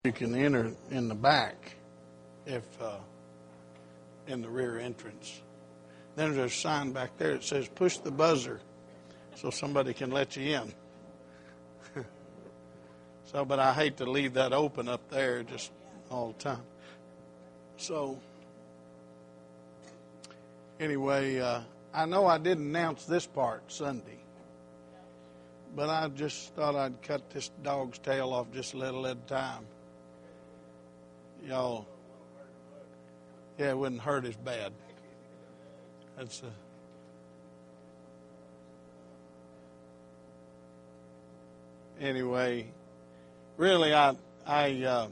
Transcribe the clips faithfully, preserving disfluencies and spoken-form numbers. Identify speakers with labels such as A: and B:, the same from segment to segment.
A: You can enter in the back if uh, in the rear entrance. Then there's a sign back there that says push the buzzer so somebody can let you in. So, but I hate to leave that open up there just all the time. So, anyway, uh, I know I didn't announce this part Sunday, but I just thought I'd cut this dog's tail off just a little at a time. Y'all, yeah, it wouldn't hurt as bad. That's a, anyway, really, I, I, uh,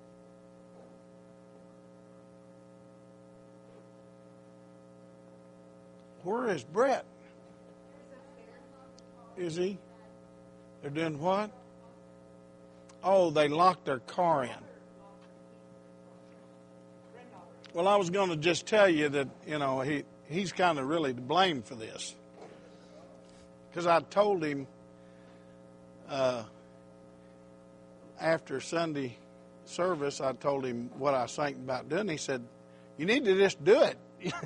A: where is Brett? Is he? They're doing what? Oh, they locked their car in. Well, I was going to just tell you that, you know, he, he's kind of really to blame for this. Because I told him uh, after Sunday service, I told him what I was thinking about doing. He said, you need to just do it.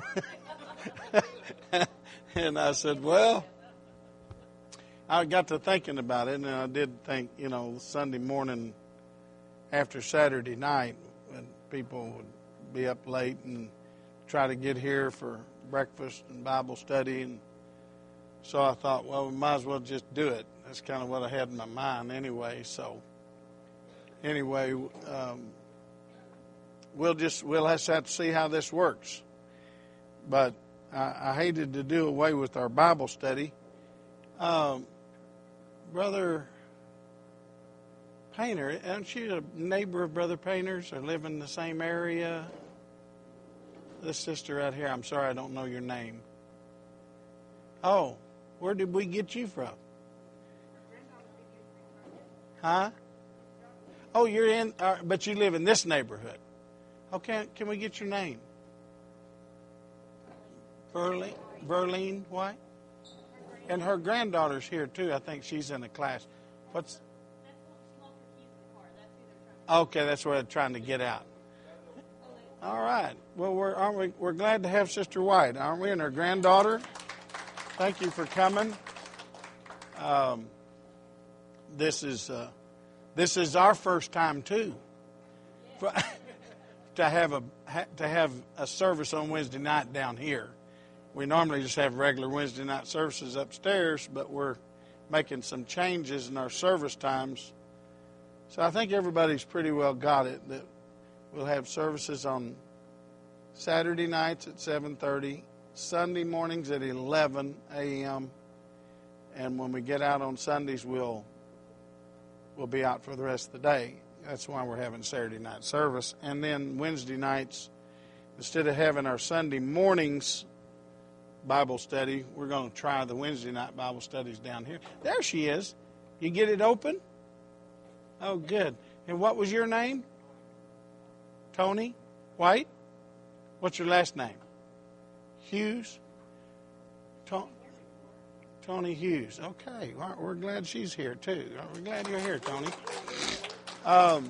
A: And I said, well, I got to thinking about it, and I did think, you know, Sunday morning after Saturday night, when people would be up late and try to get here for breakfast and Bible study. And so I thought, well, we might as well just do it. That's kind of what I had in my mind anyway. So anyway, um, we'll just, we'll have to see how this works. But I, I hated to do away with our Bible study. Um, Brother Painter, aren't you a neighbor of Brother Painter's or live in the same area? This sister out here, I'm sorry I don't know your name. Oh, where did we get you from? Huh? Oh, you're in, uh, but you live in this neighborhood. Okay, can we get your name? Verlene, Verlene White? And her granddaughter's here too. I think she's in a class. What's? Okay, that's what I'm trying to get out. All right. Well, we're aren't we, we're glad to have Sister White, aren't we? And her granddaughter. Thank you for coming. Um, this is uh, this is our first time too, for, to have a to have a service on Wednesday night down here. We normally just have regular Wednesday night services upstairs, but we're making some changes in our service times. So I think everybody's pretty well got it that we'll have services on Saturday nights at seven thirty, Sunday mornings at eleven a.m., and when we get out on Sundays, we'll we'll be out for the rest of the day. That's why we're having Saturday night service. And then Wednesday nights, instead of having our Sunday mornings Bible study, we're going to try the Wednesday night Bible studies down here. There she is. You get it open? Oh, good. And what was your name? Tony White? What's your last name? Hughes? To- Tony Hughes. Okay. Well, we're glad she's here, too. We're glad you're here, Tony. Um,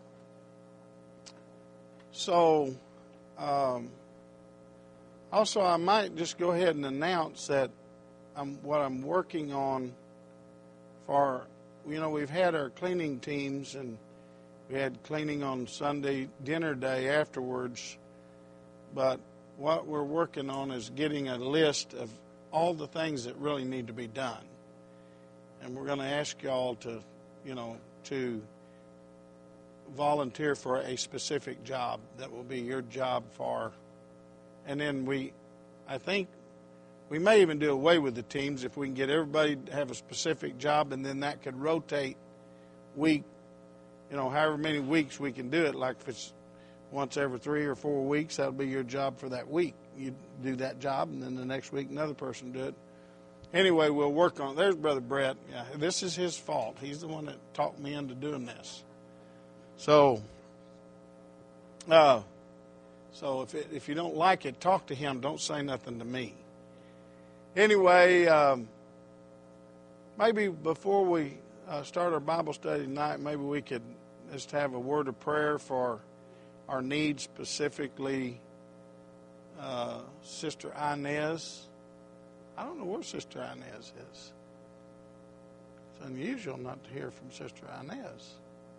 A: so, um, also, I might just go ahead and announce that I'm, what I'm working on for, you know, we've had our cleaning teams, and we had cleaning on Sunday, dinner day afterwards. But what we're working on is getting a list of all the things that really need to be done. And we're going to ask y'all to, you know, to volunteer for a specific job that will be your job for. And then we, I think, we may even do away with the teams if we can get everybody to have a specific job, and then that could rotate week, you know, however many weeks we can do it. Like if it's once every three or four weeks, that'll be your job for that week. You do that job, and then the next week another person do it. Anyway, we'll work on it. There's Brother Brett. Yeah, this is his fault. He's the one that talked me into doing this. So, uh, so if it, if you don't like it, talk to him. Don't say nothing to me. Anyway, um, maybe before we uh, start our Bible study tonight, maybe we could is to have a word of prayer for our needs, specifically uh, Sister Inez. I don't know where Sister Inez is. It's unusual not to hear from Sister Inez.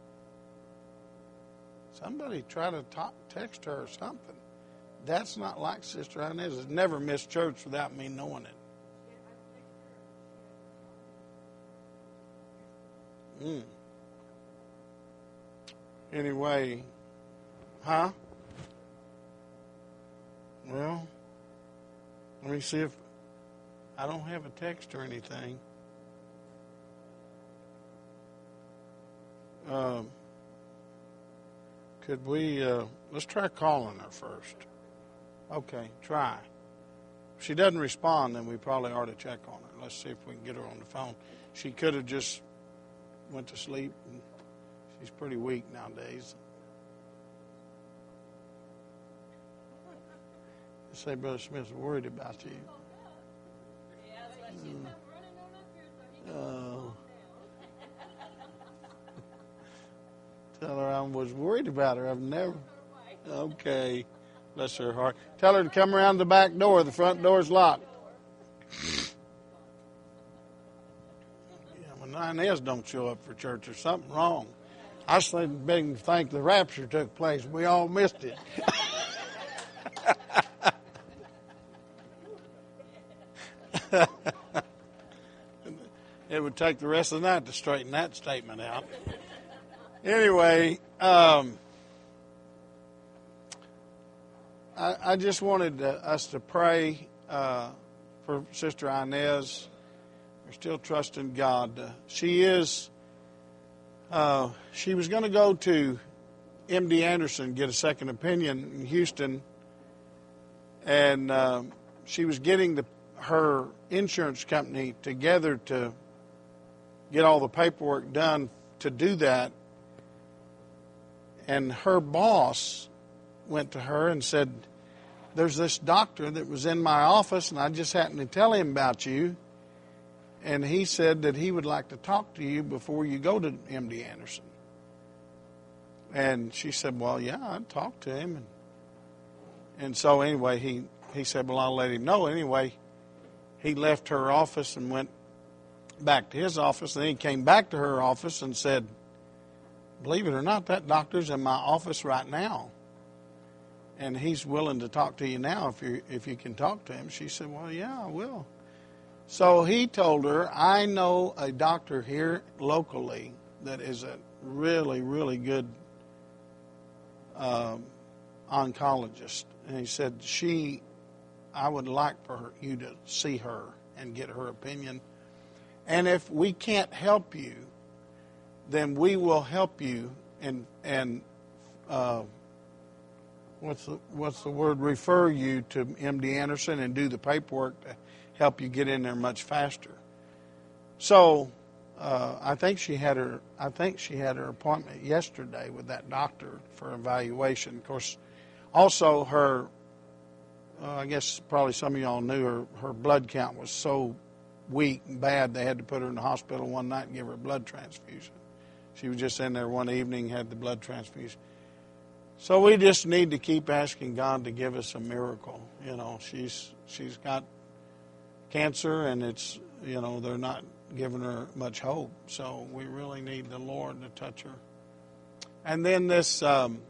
A: Somebody try to talk, text her or something. That's not like Sister Inez. Has never missed church without me knowing it. Mm. Anyway, huh? Well, let me see if I don't have a text or anything. Um, could we, uh, let's try calling her first. Okay, try. If she doesn't respond, then we probably ought to check on her. Let's see if we can get her on the phone. She could have just went to sleep, and she's pretty weak nowadays. I say Brother Smith's worried about you. Mm. Uh, Tell her I was worried about her. I've never. Okay. Bless her heart. Tell her to come around the back door. The front door's locked. Yeah, when Inez don't show up for church, there's something wrong. I was beginning to think the rapture took place. We all missed it. It would take the rest of the night to straighten that statement out. Anyway, um, I, I just wanted to, us to pray uh, for Sister Inez. We're still trusting God. Uh, she is, uh, she was going to go to M D Anderson, get a second opinion in Houston, and uh, she was getting the, her insurance company together to get all the paperwork done to do that. And her boss went to her and said, there's this doctor that was in my office, and I just happened to tell him about you. And he said that he would like to talk to you before you go to M D Anderson. And she said, well, yeah, I'd talk to him. And, and so anyway, he, he said, well, I'll let him know. Anyway, he left her office and went back to his office. And then he came back to her office and said, believe it or not, that doctor's in my office right now. And he's willing to talk to you now if you if you can talk to him. She said, well, yeah, I will. So he told her, I know a doctor here locally that is a really, really good um, oncologist. And he said, she, I would like for her, you to see her and get her opinion. And if we can't help you, then we will help you and and uh, what's the, what's the word? Refer you to M D Anderson and do the paperwork to help you get in there much faster. So uh, I think she had her I think she had her appointment yesterday with that doctor for evaluation. Of course, also her uh, I guess probably some of y'all knew her her blood count was so weak and bad they had to put her in the hospital one night and give her a blood transfusion. She was just in there one evening, had the blood transfusion. So we just need to keep asking God to give us a miracle. You know, she's she's got cancer, and it's, you know, they're not giving her much hope. So we really need the Lord to touch her. And then this um,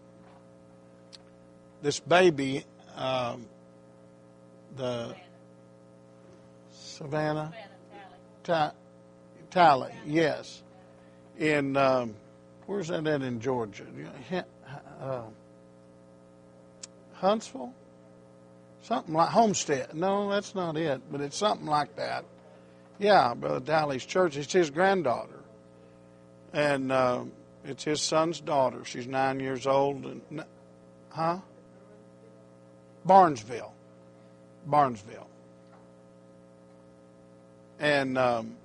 A: this baby, um, the Savannah, Savannah Tally, yes. In, um, where's that at in Georgia? Uh, Huntsville? Something like Homestead. No, that's not it, but it's something like that. Yeah, Brother Dalley's church. It's his granddaughter. And uh, it's his son's daughter. She's nine years old. And, huh? Barnesville. Barnesville. And um,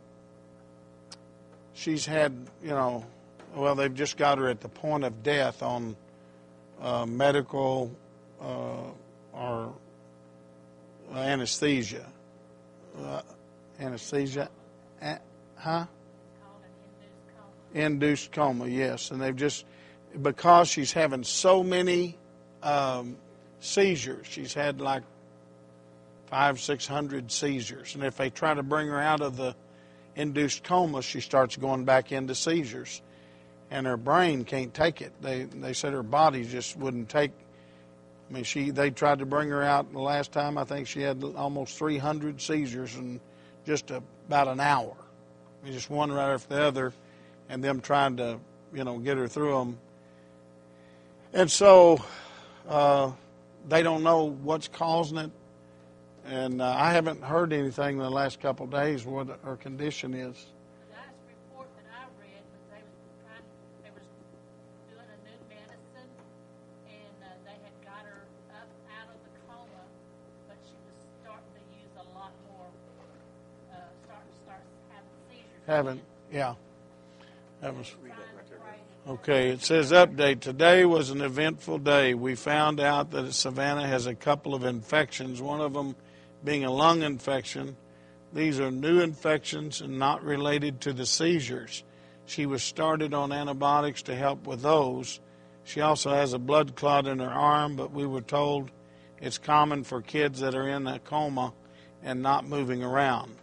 A: she's had, you know, well, they've just got her at the point of death on uh, medical uh, or anesthesia. Uh, anesthesia. Uh, huh? Induced coma, yes. And they've just, because she's having so many um, seizures, she's had like five, six hundred seizures. And if they try to bring her out of the induced coma, she starts going back into seizures. And her brain can't take it. They they said her body just wouldn't take. I mean, she they tried to bring her out the last time. I think she had almost three hundred seizures in just a, about an hour. I mean, just one right after the other, and them trying to, you know, get her through them. And so uh, they don't know what's causing it. And uh, I haven't heard anything in the last couple of days what her condition is.
B: The last report that I read was they was trying, they was doing a new medicine, and uh, they had got her up out of the coma, but she was starting to use a lot more, uh, starting to start having seizures.
A: Haven't, yeah. That was. Okay, it says update. Today was an eventful day. We found out that Savannah has a couple of infections, one of them being a lung infection. These are new infections and not related to the seizures. She was started on antibiotics to help with those. She also has a blood clot in her arm, but we were told it's common for kids that are in a coma and not moving around.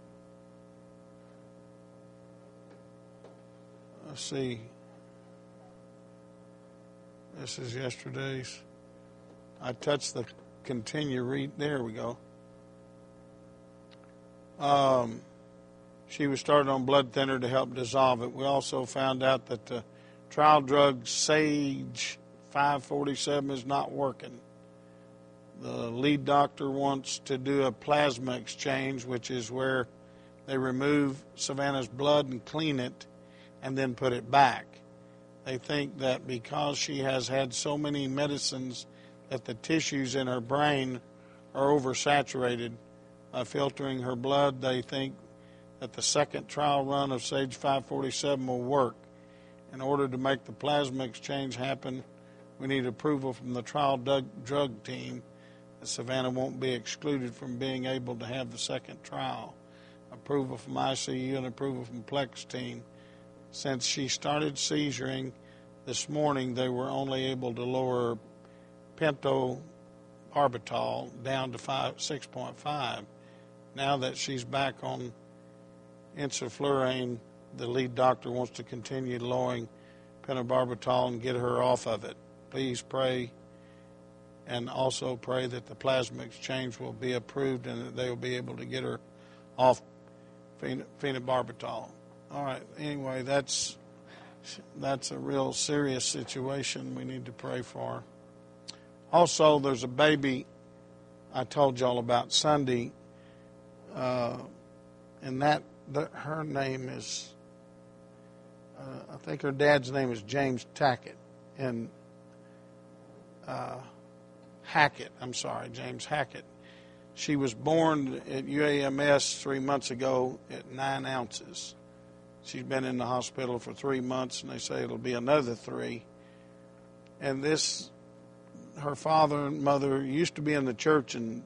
A: Let's see. This is yesterday's. I touched the continue read. There we go. Um, she was started on blood thinner to help dissolve it. We also found out that the trial drug Sage five forty-seven is not working. The lead doctor wants to do a plasma exchange, which is where they remove Savannah's blood and clean it and then put it back. They think that because she has had so many medicines that the tissues in her brain are oversaturated, uh, filtering her blood. They think that the second trial run of Sage five forty-seven will work. In order to make the plasma exchange happen, we need approval from the trial drug team that Savannah won't be excluded from being able to have the second trial. Approval from I C U and approval from Plex team. Since she started seizuring this morning, they were only able to lower pentobarbital down to five, six point five. Now that she's back on ensiflurane, the lead doctor wants to continue lowering pentobarbital and get her off of it. Please pray, and also pray that the plasma exchange will be approved and that they will be able to get her off phenobarbital. All right. Anyway, that's that's a real serious situation we need to pray for. Also, there's a baby I told y'all about Sunday, uh, and that the, her name is, uh, I think her dad's name is James Tackett, and uh, Hackett. I'm sorry, James Hackett. She was born at U A M S three months ago at nine ounces. She's been in the hospital for three months, and they say it'll be another three. And this, her father and mother used to be in the church in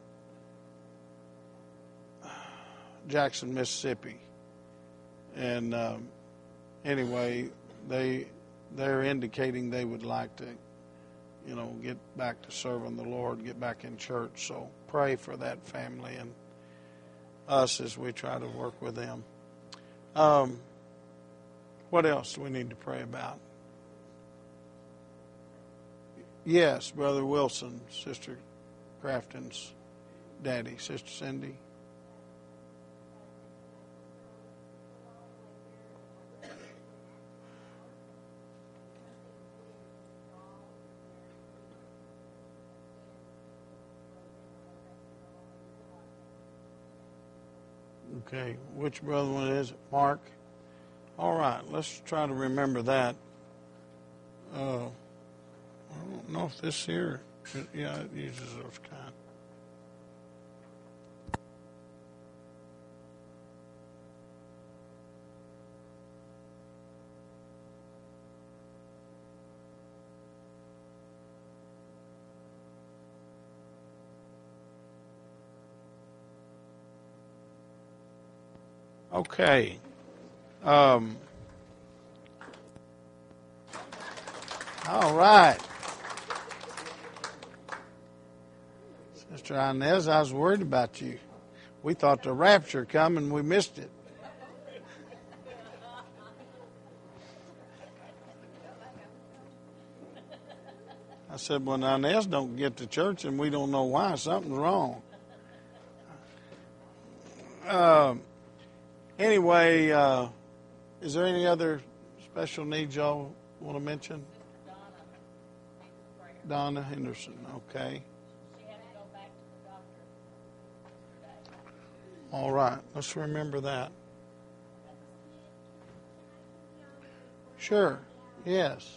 A: Jackson, Mississippi. And um, anyway, they they're indicating they would like to, you know, get back to serving the Lord, get back in church. So pray for that family and us as we try to work with them. Um, What else do we need to pray about? Yes, Brother Wilson, Sister Crafton's daddy, Sister Cindy. Okay, which brother one is it? Mark? All right, let's try to remember that. Uh, I don't know if this here, yeah, it uses those kind. Okay. Um, All right. Sister Inez, I was worried about you. We thought the rapture come and we missed it. I said, when Inez don't get to church and we don't know why, something's wrong. Uh, anyway, uh, is there any other special needs y'all want to mention? Donna Henderson, okay.
B: She had to go back to the doctor today.
A: All right, let's remember that. Sure, yes.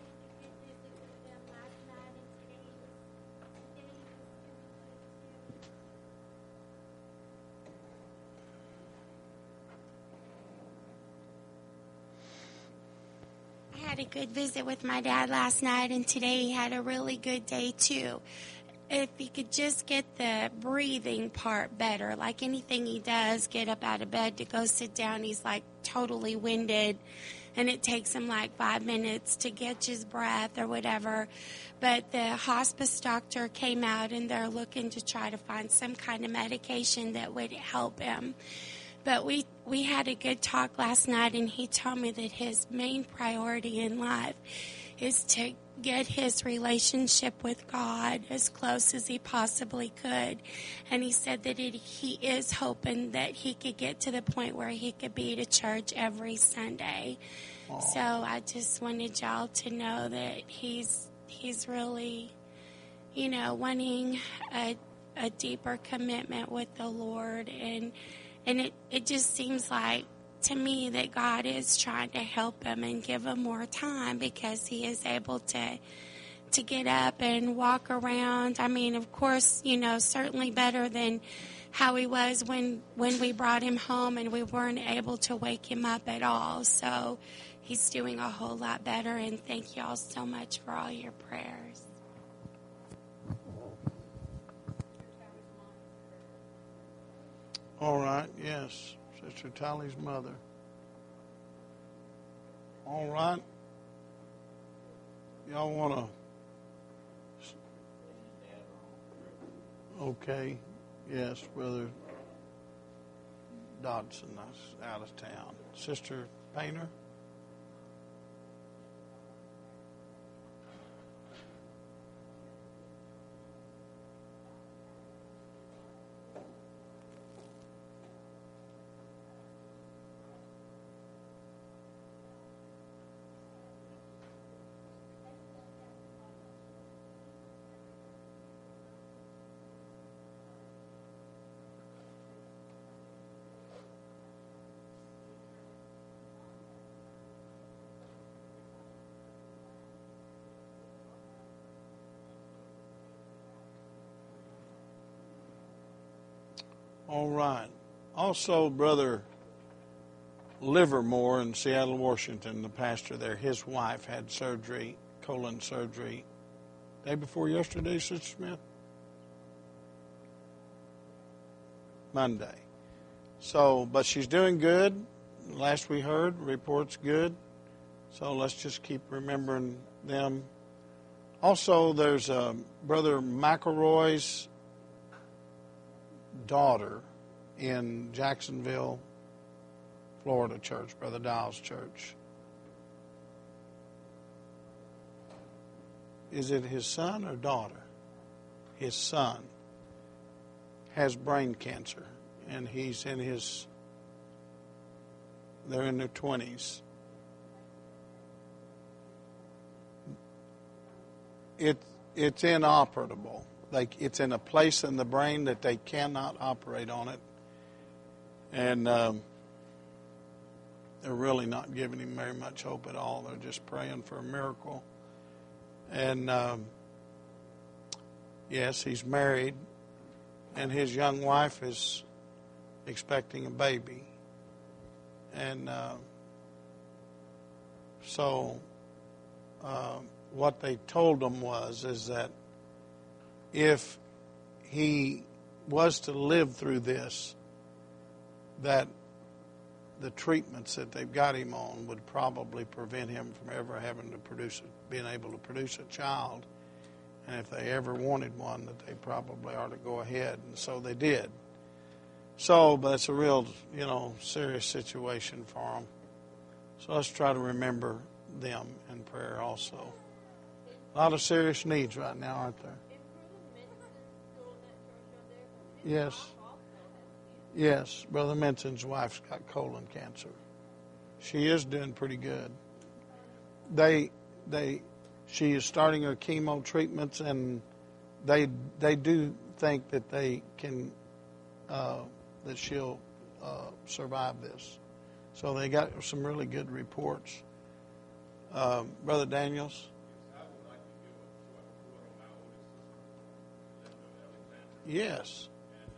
C: I had a good visit with my dad last night, and today he had a really good day too. If he could just get the breathing part better, like anything he does, get up out of bed to go sit down, he's like totally winded, and it takes him like five minutes to catch his breath or whatever. But the hospice doctor came out, and they're looking to try to find some kind of medication that would help him. But we, we had a good talk last night, and he told me that his main priority in life is to get his relationship with God as close as he possibly could. And he said that it, he is hoping that he could get to the point where he could be to church every Sunday.
A: Aww.
C: So I just wanted y'all to know that he's he's really, you know, wanting a, a deeper commitment with the Lord. And And it, it just seems like, to me, that God is trying to help him and give him more time because he is able to to get up and walk around. I mean, of course, you know, certainly better than how he was when, when we brought him home and we weren't able to wake him up at all. So he's doing a whole lot better, and thank you all so much for all your prayers.
A: All right, yes. Sister Tally's mother. All right. Y'all want to... Okay. Yes, Brother Dodson is out of town. Sister Painter? All right. Also, Brother Livermore in Seattle, Washington, the pastor there, his wife had surgery, colon surgery, day before yesterday, Sister Smith? Monday. So, but she's doing good. Last we heard, report's good. So let's just keep remembering them. Also, there's uh, Brother McElroy's daughter in Jacksonville, Florida church, Brother Dowell's church. Is it his son or daughter? His son has brain cancer, and he's in his, they're in their twenties. It, it's inoperable. Like, it's in a place in the brain that they cannot operate on it. And um, they're really not giving him very much hope at all. They're just praying for a miracle. And um, yes, he's married, and his young wife is expecting a baby. And uh, so uh, what they told him was is that if he was to live through this, that the treatments that they've got him on would probably prevent him from ever having to produce, a, being able to produce a child. And if they ever wanted one, that they probably ought to go ahead. And so they did. So, but it's a real, you know, serious situation for them. So let's try to remember them in prayer also. A lot of serious needs right now, aren't there? Yes. Yes, Brother Menson's wife's got colon cancer. She is doing pretty good. They, they, she is starting her chemo treatments, and they, they do think that they can, uh, that she'll uh, survive this. So they got some really good reports. Uh, Brother Daniels. Yes.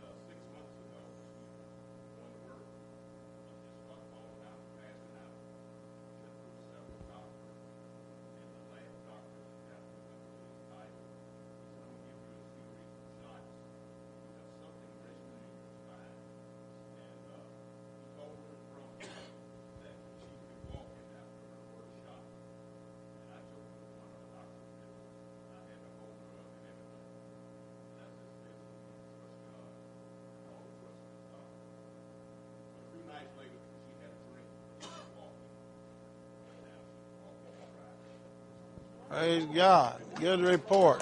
A: Praise God. Good report.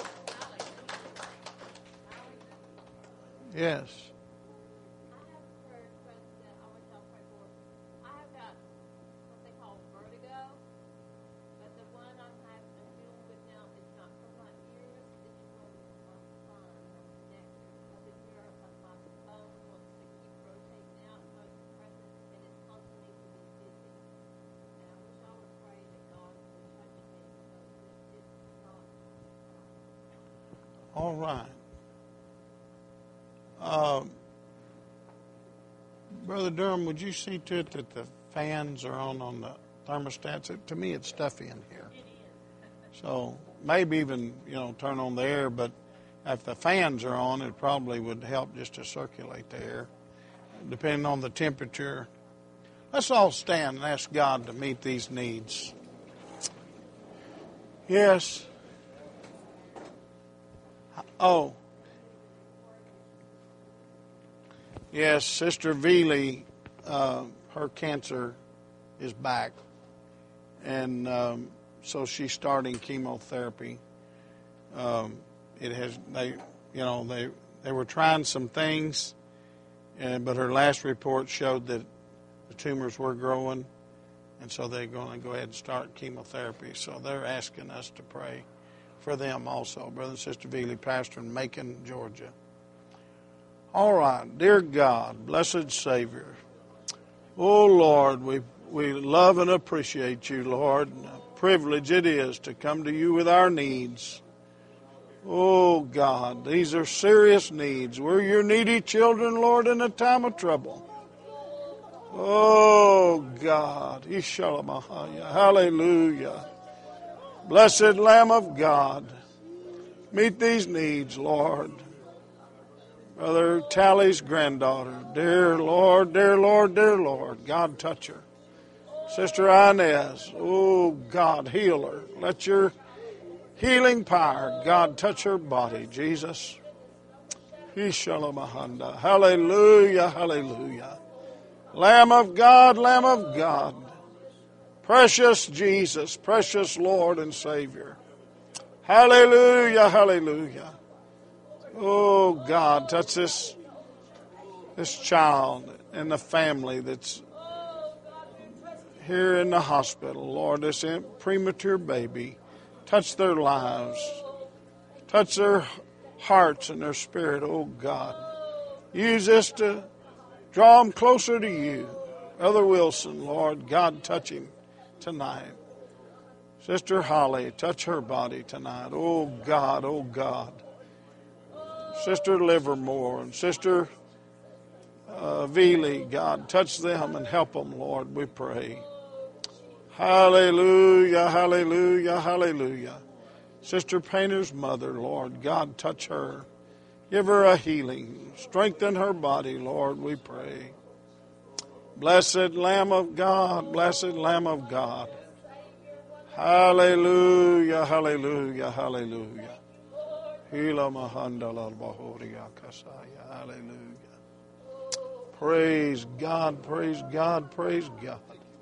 A: Yes.
D: I have a prayer request that I want y'all to pray for. I have got what they call vertigo, but the one I'm having I'm dealing with now is not from my ears, it's from my spine, my neck. Up in here, my my bone wants to keep rotating out, so it's pressing, and it's causing me to be dizzy. And I wish I would pray that God would touch me because it, it's not.
A: All right. Um, Brother Durham, would you see to it that the fans are on on the thermostats? It, to me, it's stuffy in here. So maybe even, you know, turn on the air, but if the fans are on, it probably would help just to circulate the air, depending on the temperature. Let's all stand and ask God to meet these needs. Yes. Oh. Yes, Sister Veely, uh, her cancer is back, and um, so she's starting chemotherapy. Um, it has they, you know, they they were trying some things, and but her last report showed that the tumors were growing, and so they're going to go ahead and start chemotherapy. So they're asking us to pray for them also, Brother and Sister Veely, pastor in Macon, Georgia. All right, dear God, blessed Savior, oh Lord, we we love and appreciate you, Lord. And a privilege it is to come to you with our needs. Oh God, these are serious needs. We're your needy children, Lord, in a time of trouble. Oh God, Ishalamahaya, hallelujah. Blessed Lamb of God, meet these needs, Lord. Brother Tally's granddaughter, dear Lord, dear Lord, dear Lord, God touch her. Sister Inez, oh God, heal her. Let your healing power, God, touch her body, Jesus. Ishalamahanda, hallelujah, hallelujah. Lamb of God, Lamb of God, precious Jesus, precious Lord and Savior. Hallelujah, hallelujah. Oh, God, touch this, this child and the family that's here in the hospital. Lord, this premature baby, touch their lives. Touch their hearts and their spirit, oh, God. Use this to draw them closer to you. Brother Wilson, Lord, God, touch him tonight. Sister Holly, touch her body tonight. Oh, God, oh, God. Sister Livermore and Sister uh, Veely, God, touch them and help them, Lord, we pray. Hallelujah, hallelujah, hallelujah. Sister Painter's mother, Lord, God, touch her. Give her a healing. Strengthen her body, Lord, we pray. Blessed Lamb of God, blessed Lamb of God. Hallelujah, hallelujah, hallelujah. Hallelujah. Praise God, praise God, praise God.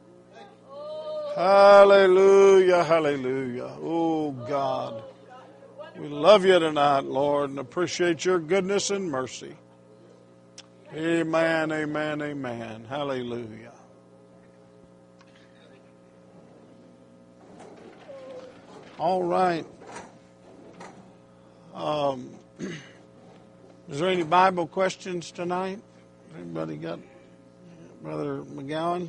A: Hallelujah, hallelujah. Oh God, we love you tonight, Lord, and appreciate your goodness and mercy. Amen, amen, amen. Hallelujah. All right. Um, is there any Bible questions tonight? Anybody got Brother McGowan?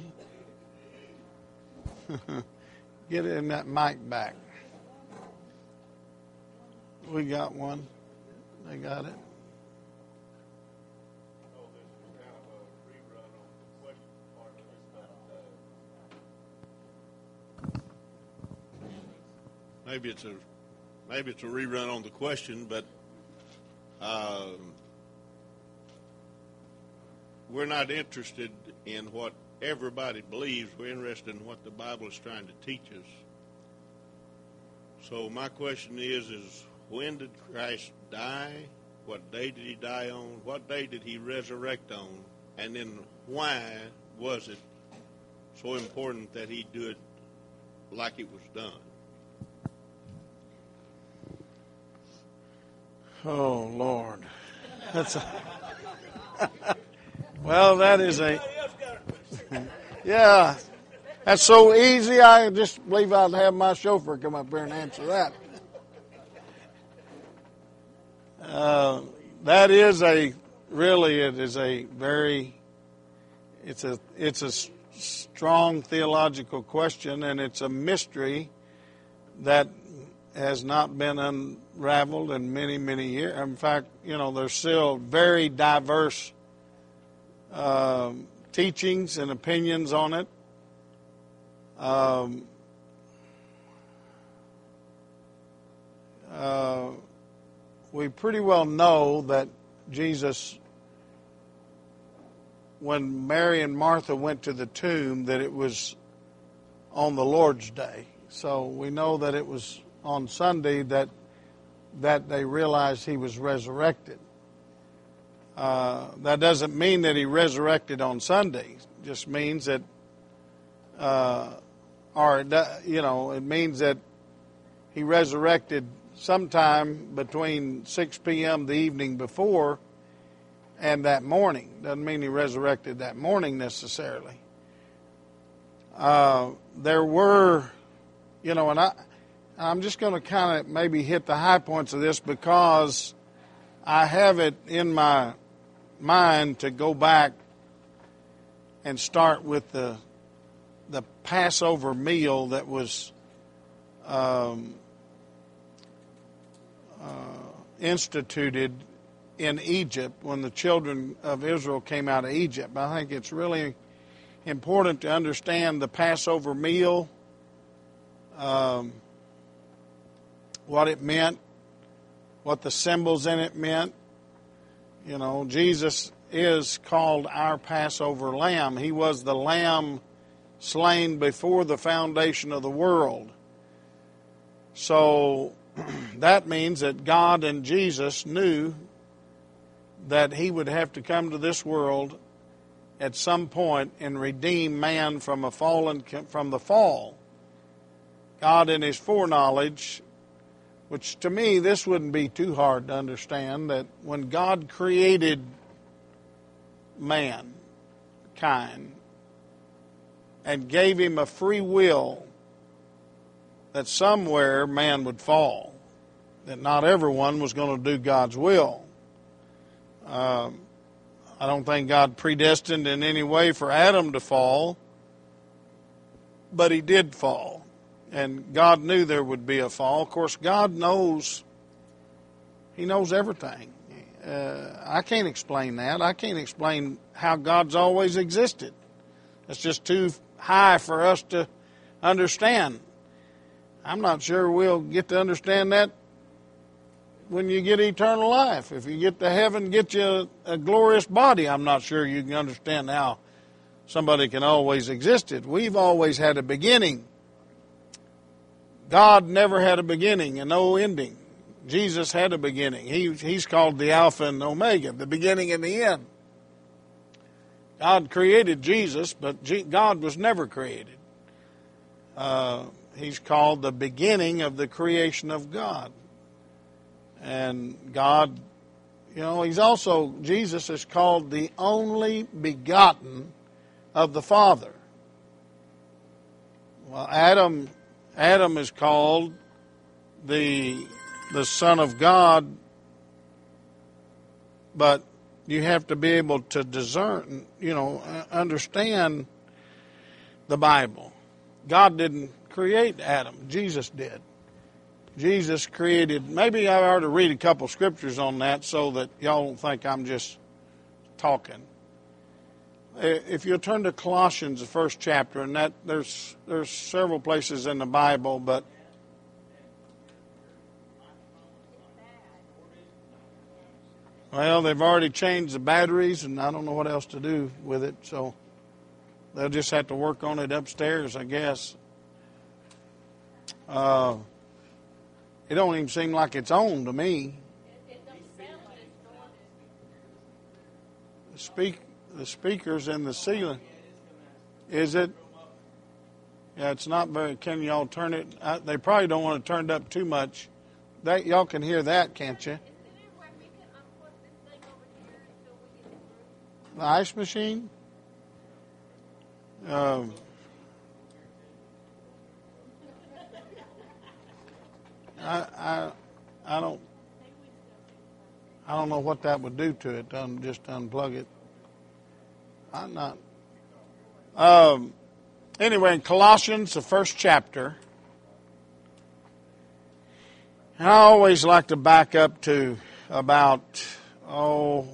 A: Get in that mic back. We got one. They got it.
E: Maybe it's a maybe it's a rerun on the question, but uh, we're not interested in what everybody believes. We're interested in what the Bible is trying to teach us. So my question is: is when did Christ die? What day did he die on? What day did he resurrect on? And then why was it so important that he do it like it was done?
A: Oh, Lord. That's a well, that is a... Yeah. That's so easy, I just believe I'd have my chauffeur come up here and answer that. Uh, that is a... Really, it is a very... It's a, it's a strong theological question, and it's a mystery that has not been unraveled in many, many years. In fact, you know, there's still very diverse uh, teachings and opinions on it. Um, uh, we pretty well know that Jesus, when Mary and Martha went to the tomb, that it was on the Lord's Day. So we know that it was on Sunday that that they realized he was resurrected. Uh, that doesn't mean that he resurrected on Sunday. It just means that, uh, or you know, it means that he resurrected sometime between six p.m. the evening before and that morning. Doesn't mean he resurrected that morning necessarily. Uh, there were, you know, and I. I'm just going to kind of maybe hit the high points of this because I have it in my mind to go back and start with the the Passover meal that was um, uh, instituted in Egypt when the children of Israel came out of Egypt. I think it's really important to understand the Passover meal. Um, what it meant, what the symbols in it meant. You know, Jesus is called our Passover lamb. He was the lamb slain before the foundation of the world. So that means that God and Jesus knew that he would have to come to this world at some point and redeem man from a fallen from the fall. God in his foreknowledge, which to me, this wouldn't be too hard to understand, that when God created mankind and gave him a free will, that somewhere man would fall, that not everyone was going to do God's will. Um, I don't think God predestined in any way for Adam to fall, but he did fall. And God knew there would be a fall. Of course, God knows, he knows everything. Uh, I can't explain that. I can't explain how God's always existed. It's just too high for us to understand. I'm not sure we'll get to understand that when you get eternal life. If you get to heaven, get you a, a glorious body, I'm not sure you can understand how somebody can always existed. We've always had a beginning. God never had a beginning and no ending. Jesus had a beginning. He, he's called the Alpha and Omega, the beginning and the end. God created Jesus, but G- God was never created. Uh, he's called the beginning of the creation of God. And God, you know, he's also, Jesus is called the only begotten of the Father. Well, Adam, Adam is called the the Son of God, but you have to be able to discern, you know, understand the Bible. God didn't create Adam. Jesus did. Jesus created, maybe I ought to read a couple scriptures on that so that y'all don't think I'm just talking. If you'll turn to Colossians, the first chapter, and that there's there's several places in the Bible, but well, they've already changed the batteries, and I don't know what else to do with it, so they'll just have to work on it upstairs, I guess. Uh, it don't even seem like it's on to me.
B: It doesn't sound like it's going.
A: The speak, the speakers in the ceiling. Is it? Yeah, it's not very. Can y'all turn it? I, they probably don't want it turned up too much. That y'all can hear that, can't you? The ice machine? Um, I, I, I don't, I don't know what that would do to it. Um, just unplug it. I'm not. Um, anyway, in Colossians, the first chapter, I always like to back up to about oh.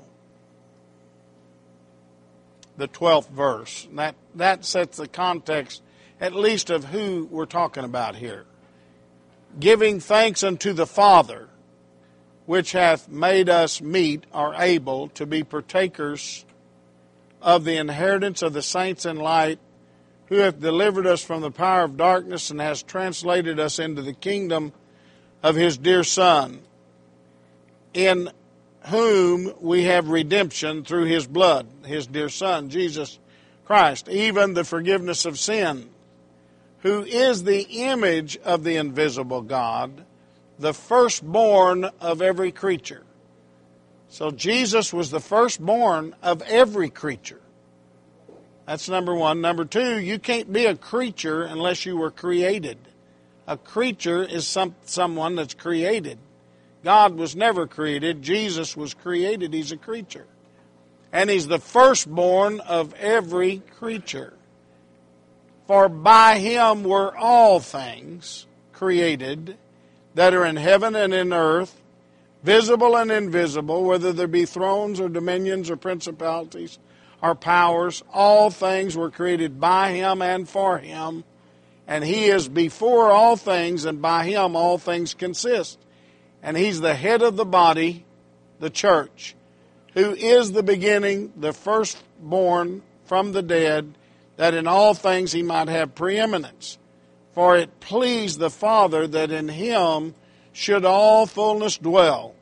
A: the twelfth verse. That that sets the context, at least, of who we're talking about here. Giving thanks unto the Father, which hath made us meet, or able, to be partakers of the inheritance of the saints in light, who hath delivered us from the power of darkness and has translated us into the kingdom of his dear Son, in whom we have redemption through his blood, his dear Son, Jesus Christ, even the forgiveness of sin, who is the image of the invisible God, the firstborn of every creature. So Jesus was the firstborn of every creature. That's number one. Number two, you can't be a creature unless you were created. A creature is some someone that's created. God was never created. Jesus was created. He's a creature. And he's the firstborn of every creature. For by him were all things created that are in heaven and in earth, visible and invisible, whether there be thrones or dominions or principalities or powers. All things were created by him and for him. And he is before all things, and by him all things consist. And he's the head of the body, the church, who is the beginning, the firstborn from the dead, that in all things he might have preeminence. For it pleased the Father that in him should all fullness dwell.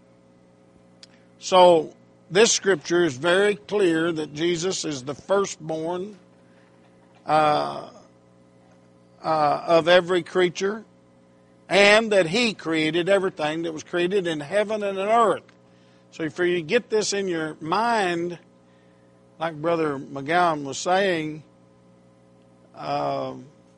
A: So this scripture is very clear that Jesus is the firstborn uh, uh, of every creature, and that he created everything that was created in heaven and in earth. So for you to get this in your mind, like Brother McGowan was saying, uh,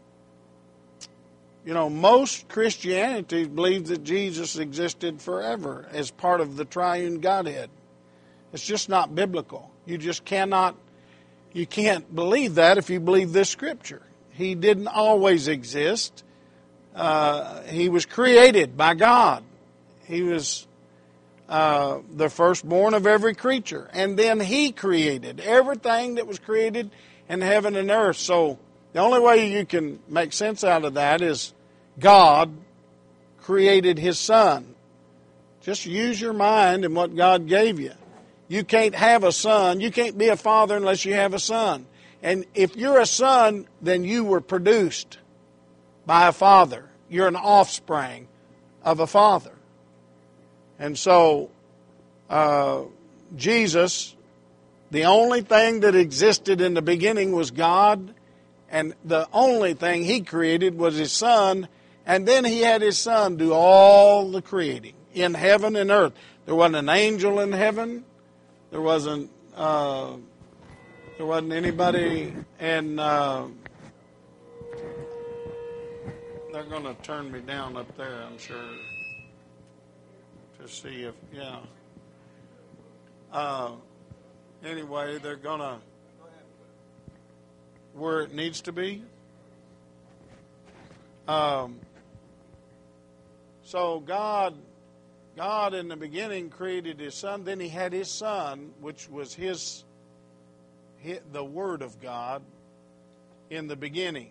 A: you know, most Christianity believes that Jesus existed forever as part of the triune Godhead. It's just not biblical. You just cannot, you can't believe that if you believe this scripture. He didn't always exist. Uh, he was created by God. He was uh, the firstborn of every creature. And then he created everything that was created in heaven and earth. So the only way you can make sense out of that is God created his Son. Just use your mind and what God gave you. You can't have a son. You can't be a father unless you have a son. And if you're a son, then you were produced by a father. You're an offspring of a father. And so, uh, Jesus, the only thing that existed in the beginning was God, and the only thing He created was His Son, and then He had His Son do all the creating in heaven and earth. There wasn't an angel in heaven. There wasn't uh, there wasn't anybody, and uh, they're going to turn me down up there, I'm sure, to see if, yeah. Uh, anyway, they're going to, where it needs to be. Um, so God, God in the beginning created His Son. Then He had His Son, which was His, his the Word of God, in the beginning.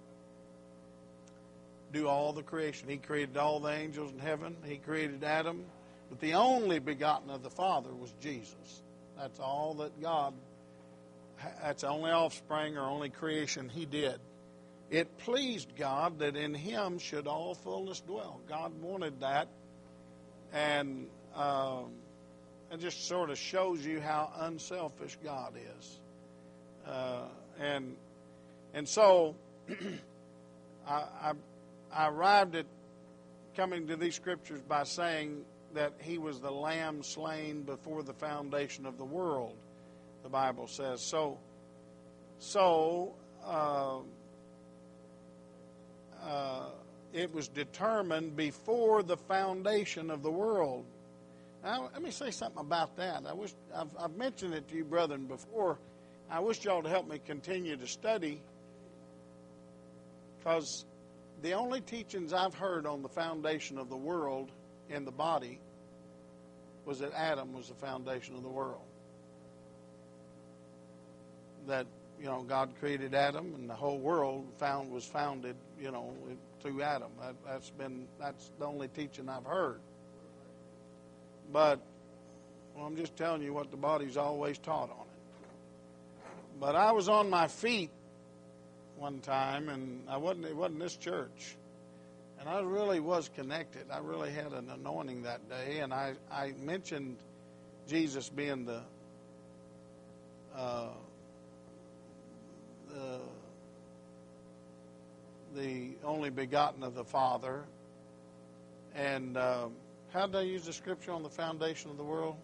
A: Do all the creation. He created all the angels in heaven. He created Adam. But the only begotten of the Father was Jesus. That's all that God, that's the only offspring or only creation He did. It pleased God that in Him should all fullness dwell. God wanted that. And um, it just sort of shows you how unselfish God is. Uh, and and so I, I, I arrived at coming to these scriptures by saying that He was the Lamb slain before the foundation of the world, the Bible says. So, so uh, uh, it was determined before the foundation of the world. Now, let me say something about that. I wish I've, I've mentioned it to you, brethren, before. I wish y'all to help me continue to study, because the only teachings I've heard on the foundation of the world in the body was that Adam was the foundation of the world. That, you know, God created Adam, and the whole world found was founded, you know, through Adam. That, that's been that's the only teaching I've heard. But well, I'm just telling you what the body's always taught on it. But I was on my feet one time, and I wasn't. It wasn't this church, and I really was connected. I really had an anointing that day, and I, I mentioned Jesus being the uh, the the only begotten of the Father. And uh, how did I use the scripture on the foundation of the world?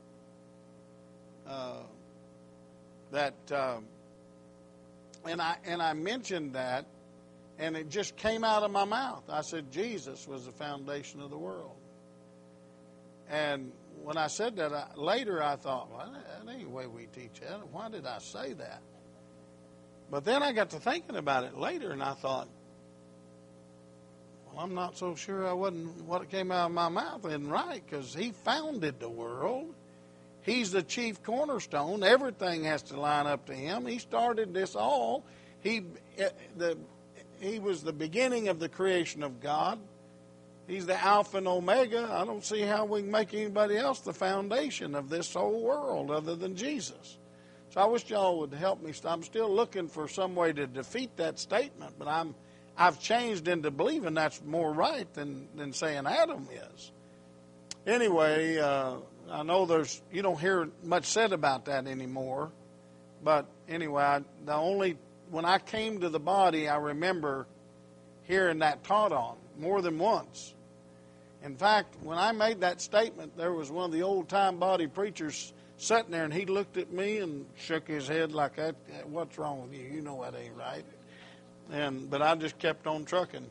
A: Uh, that um, and I and I mentioned that, and it just came out of my mouth. I said Jesus was the foundation of the world. And when I said that, I, later I thought, well, that ain't the way we teach that. Why did I say that? But then I got to thinking about it later, and I thought, well, I'm not so sure I wasn't, what came out of my mouth isn't right, because He founded the world. He's the chief cornerstone. Everything has to line up to Him. He started this all. He, the, he was the beginning of the creation of God. He's the Alpha and Omega. I don't see how we can make anybody else the foundation of this whole world other than Jesus. So I wish y'all would help me. I'm still looking for some way to defeat that statement, but I'm, I've changed into believing that's more right than, than saying Adam is. Anyway, uh, I know there's you don't hear much said about that anymore, but anyway, I, the only when I came to the body, I remember hearing that taught on more than once. In fact, when I made that statement, there was one of the old-time body preachers sitting there, and he looked at me and shook his head like, that. What's wrong with you? You know that ain't right. And but I just kept on trucking.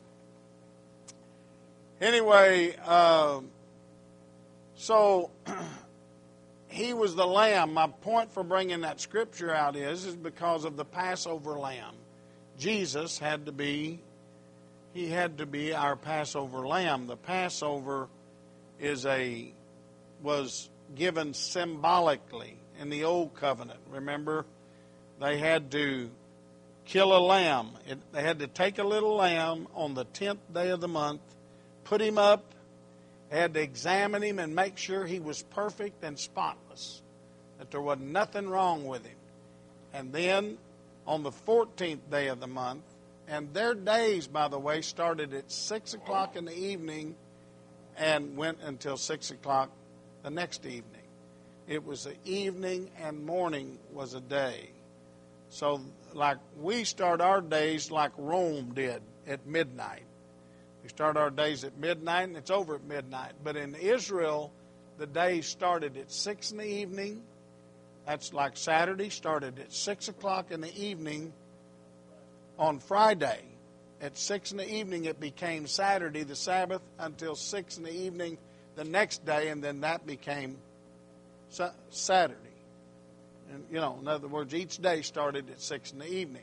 A: Anyway, uh, so He was the lamb. My point for bringing that scripture out is, is because of the Passover lamb. Jesus had to be, He had to be our Passover lamb. The Passover is a, was given symbolically in the Old Covenant. Remember, they had to kill a lamb. It, they had to take a little lamb on the tenth day of the month, put him up. They had to examine him and make sure he was perfect and spotless, that there was nothing wrong with him. And then on the fourteenth day of the month. And their days, by the way, started at six o'clock in the evening and went until six o'clock the next evening. It was the evening and morning was a day. So like we start our days like Rome did at midnight. We start our days at midnight and it's over at midnight. But in Israel, the day started at six in the evening. That's like Saturday, started at six o'clock in the evening on Friday. At six in the evening, it became Saturday, the Sabbath, until six in the evening the next day, and then that became Saturday. And, you know, in other words, each day started at six in the evening.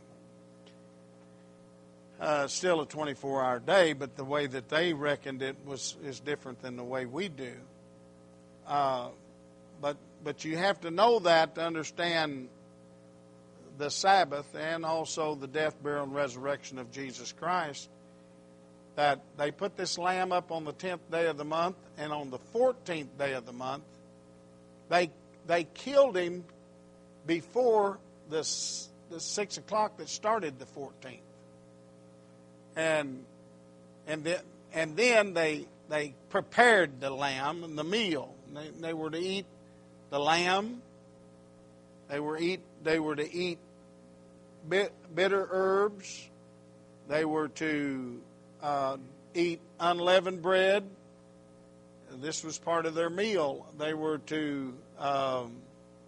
A: Uh, still a twenty-four hour day, but the way that they reckoned it was is different than the way we do. Uh, but but you have to know that to understand the Sabbath and also the death, burial, and resurrection of Jesus Christ. That they put this lamb up on the tenth day of the month, and on the fourteenth day of the month, they they killed him before the the six o'clock that started the fourteenth. And and then and then they they prepared the lamb and the meal. They, they were to eat the lamb. They were eat. They were to eat bit, bitter herbs. They were to uh, eat unleavened bread. This was part of their meal. They were to. Um,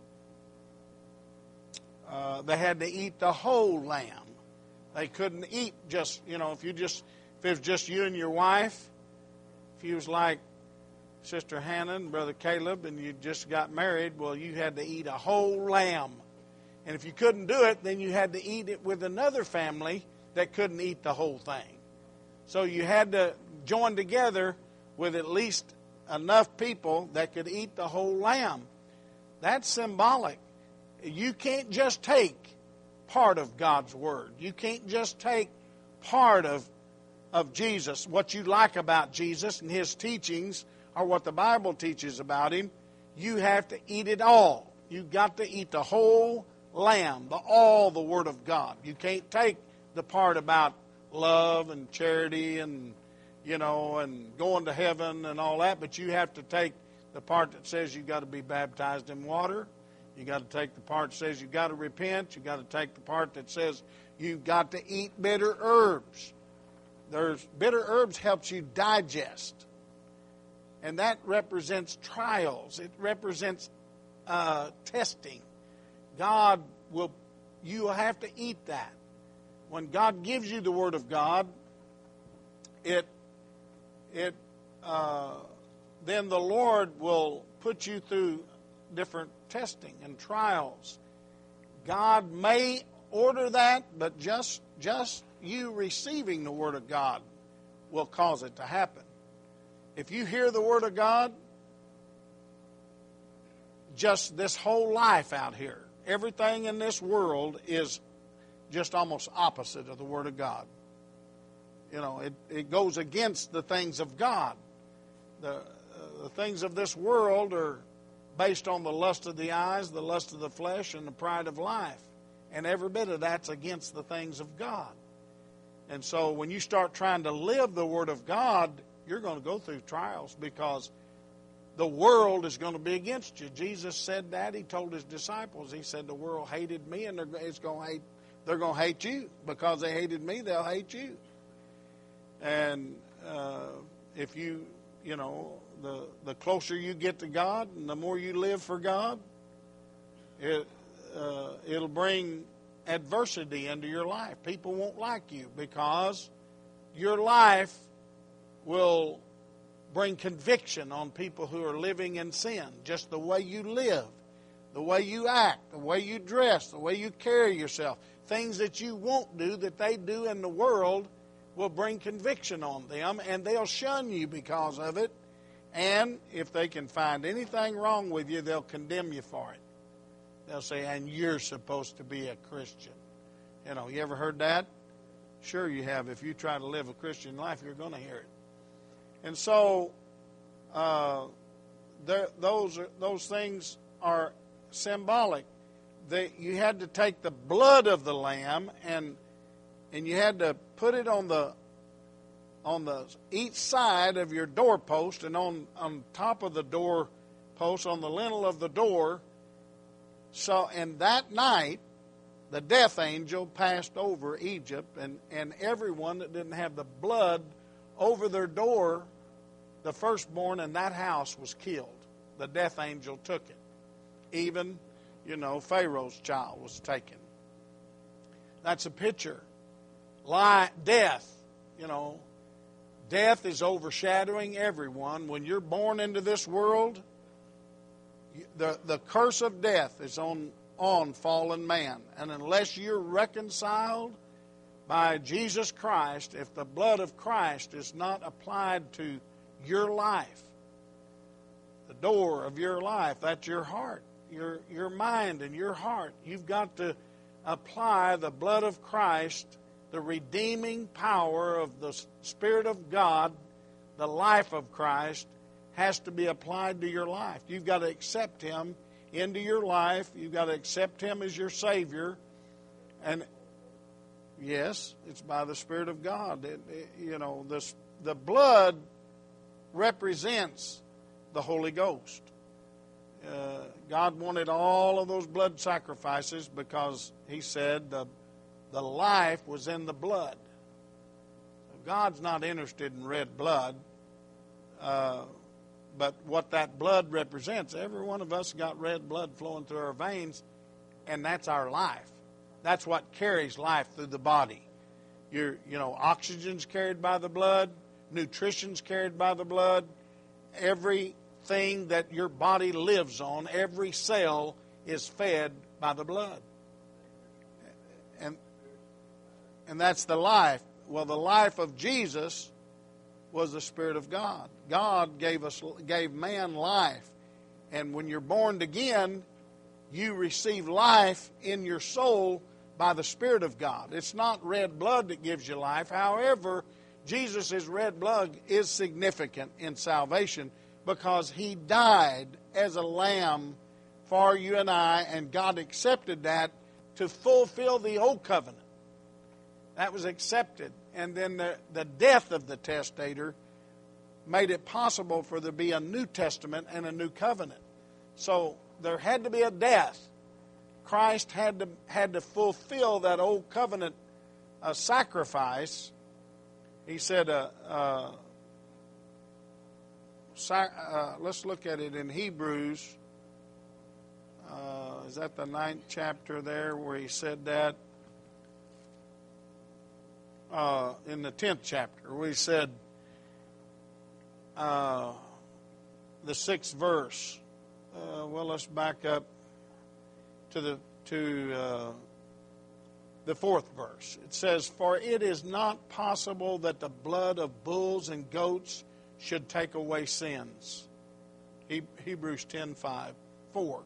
A: uh, they had to eat the whole lamb. They couldn't eat just, you know, if you just, if it was just you and your wife, if you was like Sister Hannah and Brother Caleb and you just got married, well, you had to eat a whole lamb. And if you couldn't do it, then you had to eat it with another family that couldn't eat the whole thing. So you had to join together with at least enough people that could eat the whole lamb. That's symbolic. You can't just take part of God's Word. You can't just take part of, of Jesus, what you like about Jesus and His teachings, or what the Bible teaches about Him. You have to eat it all. You've got to eat the whole lamb, the, all the Word of God. You can't take the part about love and charity and, you know, and going to heaven and all that, but you have to take the part that says you've got to be baptized in water. You got to take the part that says you've got to repent. You got to take the part that says you've got to eat bitter herbs. There's bitter herbs helps you digest, and that represents trials. It represents uh, testing. God will. You will have to eat that. When God gives you the Word of God, it it uh, then the Lord will put you through different testing and trials. God may order that, but just just you receiving the Word of God will cause it to happen. If you hear the Word of God, just this whole life out here, everything in this world is just almost opposite of the Word of God. You know, it, it goes against the things of God. The, uh, the things of this world are based on the lust of the eyes, the lust of the flesh, and the pride of life. And every bit of that's against the things of God. And so when you start trying to live the Word of God, you're going to go through trials because the world is going to be against you. Jesus said that. He told His disciples, He said, the world hated me and they're, it's going to hate, they're going to hate you. Because they hated me, they'll hate you. And uh, if you, you know, the, the closer you get to God and the more you live for God, it, uh, it'll bring adversity into your life. People won't like you because your life will bring conviction on people who are living in sin. Just the way you live, the way you act, the way you dress, the way you carry yourself. Things that you won't do that they do in the world will bring conviction on them, and they'll shun you because of it. And if they can find anything wrong with you, they'll condemn you for it. They'll say, and you're supposed to be a Christian. You know, you ever heard that? Sure you have. If you try to live a Christian life, you're going to hear it. And so uh, there, those are, those things are symbolic. they, you had to take the blood of the lamb and and you had to put it on the on the each side of your doorpost, and on on top of the doorpost, on the lintel of the door. So, and that night, the death angel passed over Egypt, and, and everyone that didn't have the blood over their door, the firstborn in that house was killed. The death angel took it. Even, you know, Pharaoh's child was taken. That's a picture. Lie, death, you know, death is overshadowing everyone. When you're born into this world, the, the curse of death is on, on fallen man. And unless you're reconciled by Jesus Christ, if the blood of Christ is not applied to your life, the door of your life, that's your heart, your, your mind and your heart. You've got to apply the blood of Christ, the redeeming power of the Spirit of God, the life of Christ, has to be applied to your life. You've got to accept Him into your life. You've got to accept Him as your Savior. And yes, it's by the Spirit of God. It, it, you know, this, the blood represents the Holy Ghost. Uh, God wanted all of those blood sacrifices because He said the The life was in the blood. God's not interested in red blood, uh, but what that blood represents, every one of us got red blood flowing through our veins, and that's our life. That's what carries life through the body. Your, you know, oxygen's carried by the blood, nutrition's carried by the blood. Everything that your body lives on, every cell is fed by the blood. And And that's the life. Well, the life of Jesus was the Spirit of God. God gave us, gave man life. And when you're born again, you receive life in your soul by the Spirit of God. It's not red blood that gives you life. However, Jesus' red blood is significant in salvation because He died as a lamb for you and I, and God accepted that to fulfill the old covenant. That was accepted. And then the, the death of the testator made it possible for there to be a New Testament and a new covenant. So there had to be a death. Christ had to had to fulfill that old covenant uh, sacrifice. He said, uh, uh, sac- uh, let's look at it in Hebrews. Uh, is that the ninth chapter there where he said that? Uh, in the tenth chapter, we said uh, the sixth verse. Uh, well, let's back up to the to uh, the fourth verse. It says, "For it is not possible that the blood of bulls and goats should take away sins." He, Hebrews ten five four.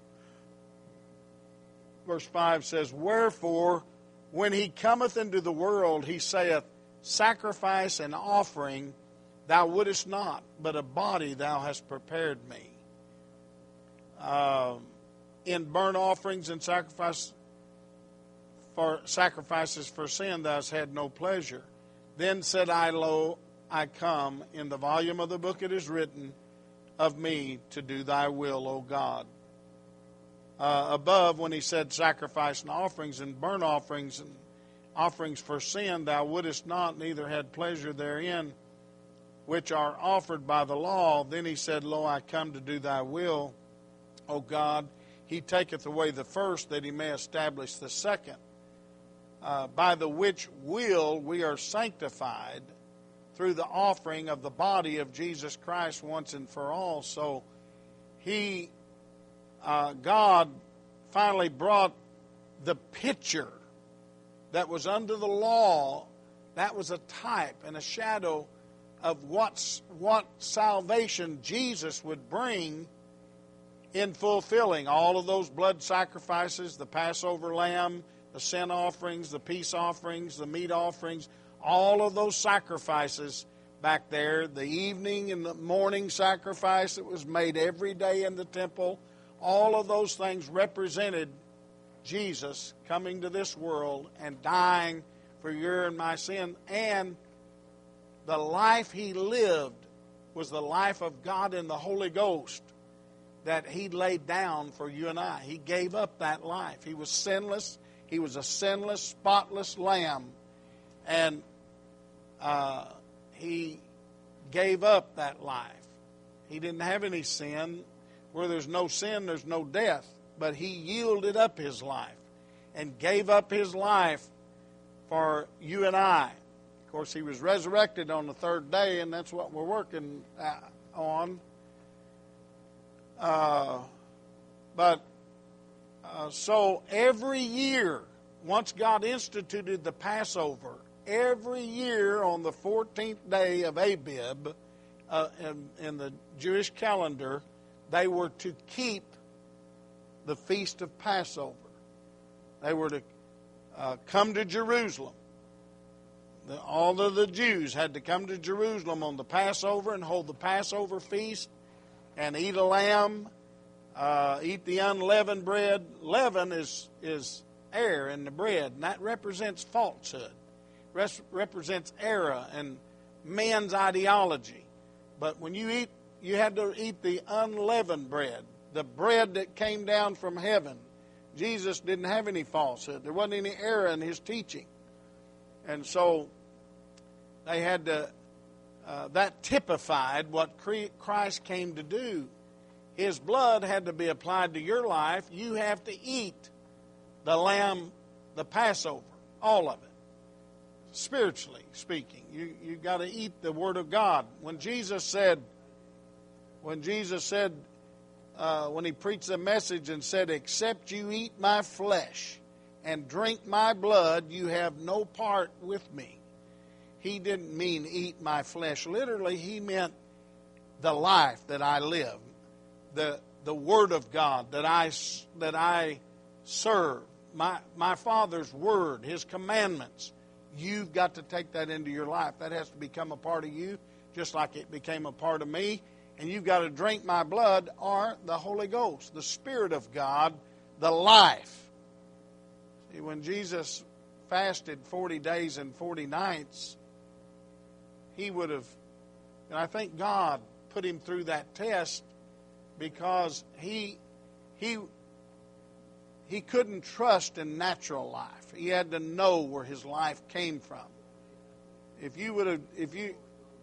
A: Verse five says, "Wherefore, when He cometh into the world, He saith, Sacrifice and offering thou wouldest not, but a body thou hast prepared me. Uh, in burnt offerings and sacrifice for sacrifices for sin thou hast had no pleasure. Then said I, Lo, I come. In the volume of the book it is written of me to do thy will, O God." Uh, above, when he said sacrifice and offerings and burnt offerings and offerings for sin, thou wouldest not, neither had pleasure therein, which are offered by the law. Then he said, Lo, I come to do thy will, O God. He taketh away the first, that he may establish the second. Uh, by the which will we are sanctified through the offering of the body of Jesus Christ once and for all. So he... Uh, God finally brought the picture that was under the law. That was a type and a shadow of what's, what salvation Jesus would bring in fulfilling all of those blood sacrifices, the Passover lamb, the sin offerings, the peace offerings, the meat offerings, all of those sacrifices back there, the evening and the morning sacrifice that was made every day in the temple. All of those things represented Jesus coming to this world and dying for your and my sin, and the life he lived was the life of God in the Holy Ghost that he laid down for you and I. He gave up that life. He was sinless. He was a sinless, spotless lamb. And uh, he gave up that life. He didn't have any sin. Where there's no sin, there's no death. But he yielded up his life and gave up his life for you and I. Of course, he was resurrected on the third day, and that's what we're working on. Uh, but uh, so every year, once God instituted the Passover, every year on the fourteenth day of Abib, uh, in, in the Jewish calendar, they were to keep the Feast of Passover. They were to uh, come to Jerusalem. The, all of the Jews had to come to Jerusalem on the Passover and hold the Passover feast and eat a lamb, uh, eat the unleavened bread. Leaven is, is air in the bread, and that represents falsehood, Res- represents error and man's ideology. But when you eat, you had to eat the unleavened bread, the bread that came down from heaven. Jesus didn't have any falsehood. There wasn't any error in his teaching. And so they had to, uh, that typified what Christ came to do. His blood had to be applied to your life. You have to eat the lamb, the Passover, all of it. Spiritually speaking, you you got to eat the Word of God. When Jesus said, when Jesus said, uh, when he preached the message and said, "Except you eat my flesh and drink my blood, you have no part with me," he didn't mean eat my flesh literally. He meant the life that I live, the the Word of God that I that I serve, my my Father's Word, His commandments. You've got to take that into your life. That has to become a part of you, just like it became a part of me. And you've got to drink my blood, or the Holy Ghost, the Spirit of God, the life. See, when Jesus fasted forty days and forty nights, he would have, and I think God put him through that test because he he he couldn't trust in natural life. He had to know where his life came from. If you would have, if you,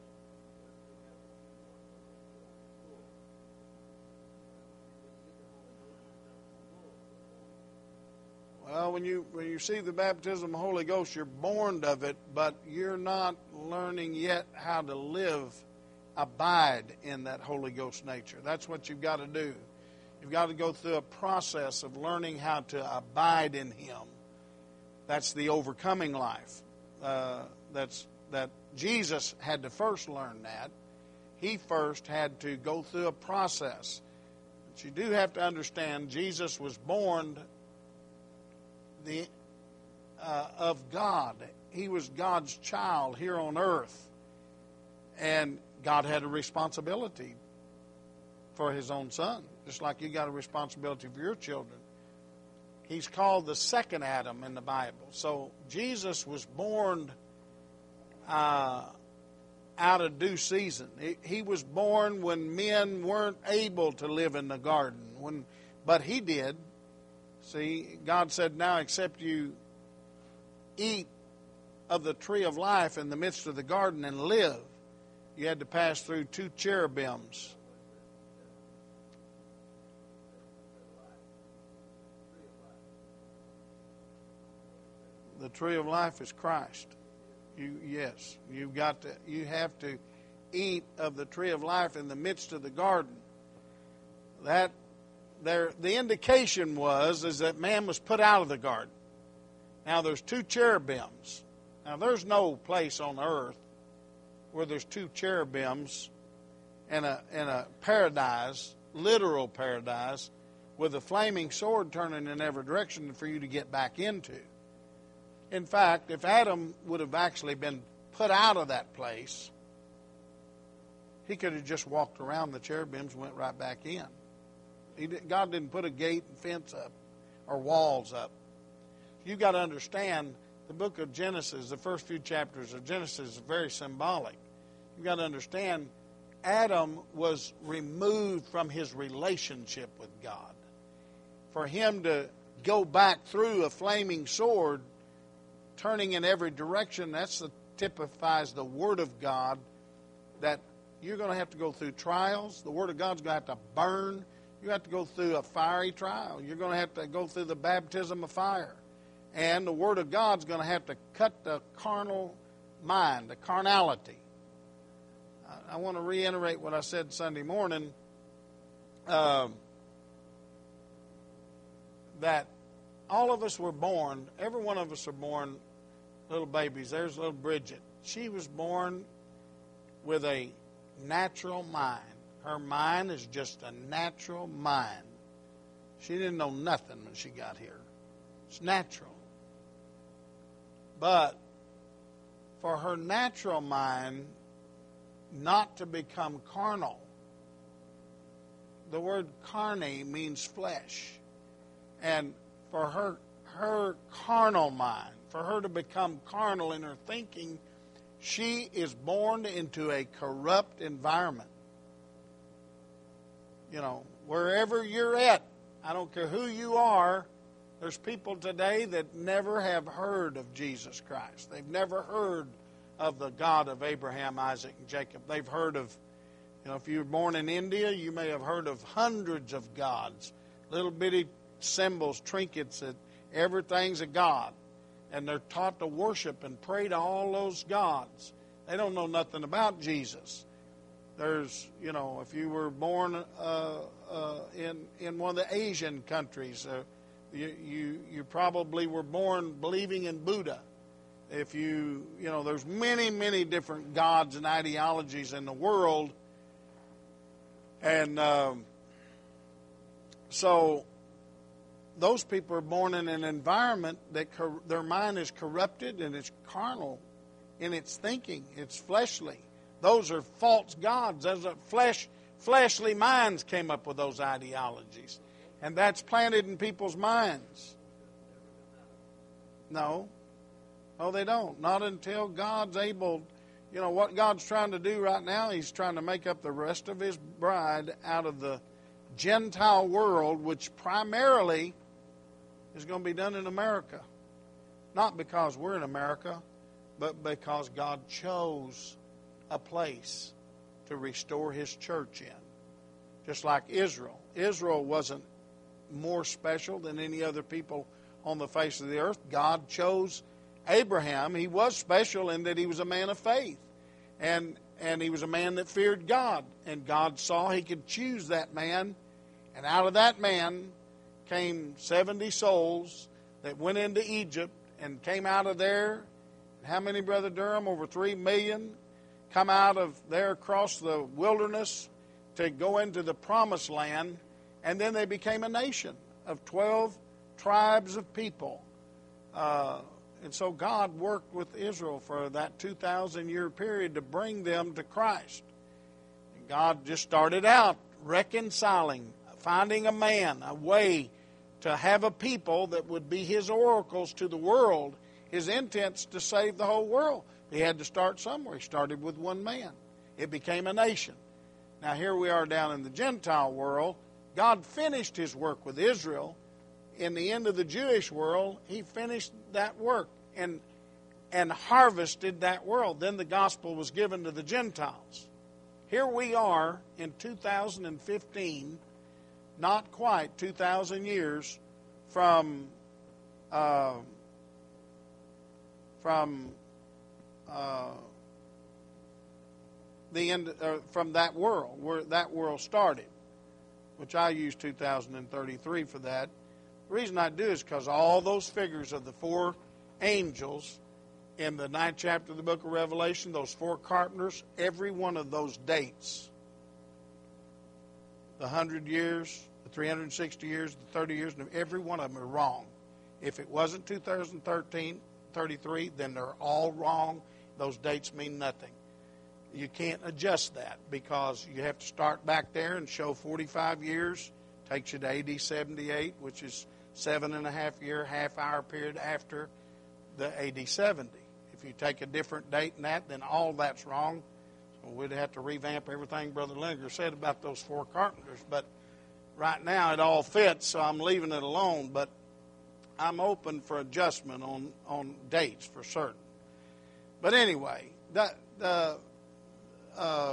A: well, when you when you see the baptism of the Holy Ghost, you're born of it, but you're not learning yet how to live, abide in that Holy Ghost nature. That's what you've got to do. You've got to go through a process of learning how to abide in Him. That's the overcoming life. Uh, that's that Jesus had to first learn that. He first had to go through a process. But you do have to understand, Jesus was born the uh, of God. He was God's child here on earth, and God had a responsibility for His own Son, just like you got a responsibility for your children. He's called the second Adam in the Bible. So Jesus was born uh, out of due season. He, he was born when men weren't able to live in the garden, when, but He did. See, God said, "Now except you eat of the tree of life in the midst of the garden and live," you had to pass through two cherubims. The tree of life is Christ. You yes, you've got to. You have to eat of the tree of life in the midst of the garden. That there, the indication was is that man was put out of the garden. Now there's two cherubims. Now there's no place on earth where there's two cherubims in a in a paradise, literal paradise, with a flaming sword turning in every direction for you to get back into. In fact, if Adam would have actually been put out of that place, he could have just walked around the cherubims and went right back in. He did, God didn't put a gate and fence up or walls up. You've got to understand the book of Genesis, the first few chapters of Genesis is very symbolic. You've got to understand Adam was removed from his relationship with God. For him to go back through a flaming sword, turning in every direction, that's the, typifies the Word of God, that you're going to have to go through trials. The Word of God's going to have to burn. You have to go through a fiery trial. You're going to have to go through the baptism of fire. And the Word of God's going to have to cut the carnal mind, the carnality. I, I want to reiterate what I said Sunday morning, uh, that all of us were born, every one of us are born little babies. There's little Bridget. She was born with a natural mind. Her mind is just a natural mind. She didn't know nothing when she got here. It's natural. But for her natural mind not to become carnal, the word carne means flesh. And for her, her carnal mind, for her to become carnal in her thinking, she is born into a corrupt environment. You know, wherever you're at, I don't care who you are, there's people today that never have heard of Jesus Christ. They've never heard of the God of Abraham, Isaac, and Jacob. They've heard of, you know, if you were born in India, you may have heard of hundreds of gods, little bitty symbols, trinkets, that everything's a god. And they're taught to worship and pray to all those gods. They don't know nothing about Jesus. There's, you know, if you were born uh, uh, in in one of the Asian countries, uh, you, you you probably were born believing in Buddha. If you, you know, there's many, many different gods and ideologies in the world. And um, so those people are born in an environment that cor- their mind is corrupted and it's carnal in its thinking. It's fleshly. Those are false gods. Those are flesh, fleshly minds came up with those ideologies. And that's planted in people's minds. No. No, they don't. Not until God's able. You know, what God's trying to do right now, He's trying to make up the rest of His bride out of the Gentile world, which primarily is going to be done in America. Not because we're in America, but because God chose a place to restore His church in. Just like Israel. Israel wasn't more special than any other people on the face of the earth. God chose Abraham. He was special in that he was a man of faith. And, and he was a man that feared God. And God saw He could choose that man. And out of that man came seventy souls that went into Egypt and came out of there. How many, Brother Durham? Over three million come out of there across the wilderness to go into the promised land. And then they became a nation of twelve tribes of people. Uh, and so God worked with Israel for that two thousand year period to bring them to Christ. And God just started out reconciling, finding a man, a way to have a people that would be His oracles to the world. His intent's to save the whole world. He had to start somewhere. He started with one man. It became a nation. Now here we are down in the Gentile world. God finished His work with Israel. In the end of the Jewish world, He finished that work and and harvested that world. Then the gospel was given to the Gentiles. Here we are in two thousand fifteen, not quite two thousand years from uh, from uh, the end uh, from that world where that world started, which I use two thousand thirty-three for that. The reason I do is because all those figures of the four angels in the ninth chapter of the book of Revelation, those four carpenters, every one of those dates, the hundred years, the three hundred sixty years, the thirty years, every one of them are wrong. If it wasn't two thousand thirteen, thirty-three, then they're all wrong. Those dates mean nothing. You can't adjust that because you have to start back there and show forty-five years. Takes you to A D seventy-eight, which is seven and a half year, half hour period after the A D seventy. If you take a different date than that, then all that's wrong. So we'd have to revamp everything Brother Lineker said about those four carpenters. But right now it all fits, so I'm leaving it alone. But I'm open for adjustment on, on dates for certain. But anyway, that the uh,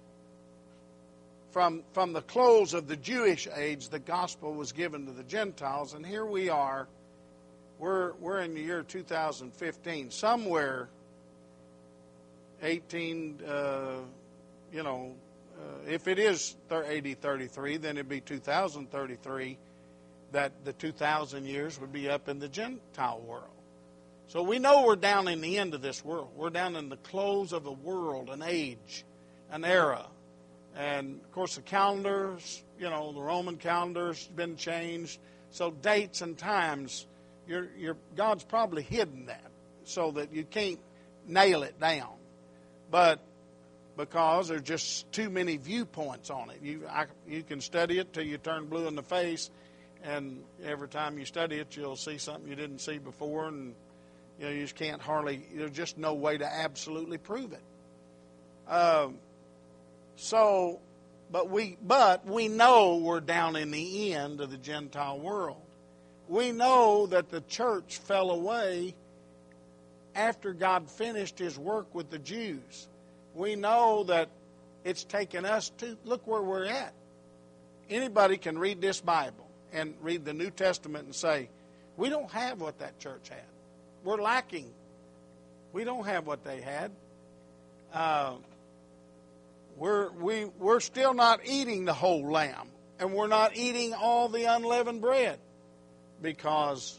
A: from from the close of the Jewish age, the gospel was given to the Gentiles, and here we are. We're we're in the year two thousand fifteen, somewhere eighteen. Uh, you know, uh, if it is A D thirty-three, then it'd be two thousand thirty-three. That the two thousand years would be up in the Gentile world. So we know we're down in the end of this world. We're down in the close of a world, an age, an era. And, of course, the calendars, you know, the Roman calendar's been changed. So dates and times, you're, you're, God's probably hidden that so that you can't nail it down. But because there's just too many viewpoints on it. You, I, you can study it till you turn blue in the face. And every time you study it, you'll see something you didn't see before, and you know you just can't hardly. There's just no way to absolutely prove it. Um, so, but we, but we know we're down in the end of the Gentile world. We know that the church fell away after God finished His work with the Jews. We know that it's taken us to look where we're at. Anybody can read this Bible and read the New Testament and say, we don't have what that church had. We're lacking. We don't have what they had. Uh, we're, we, we're still not eating the whole lamb. And we're not eating all the unleavened bread. Because,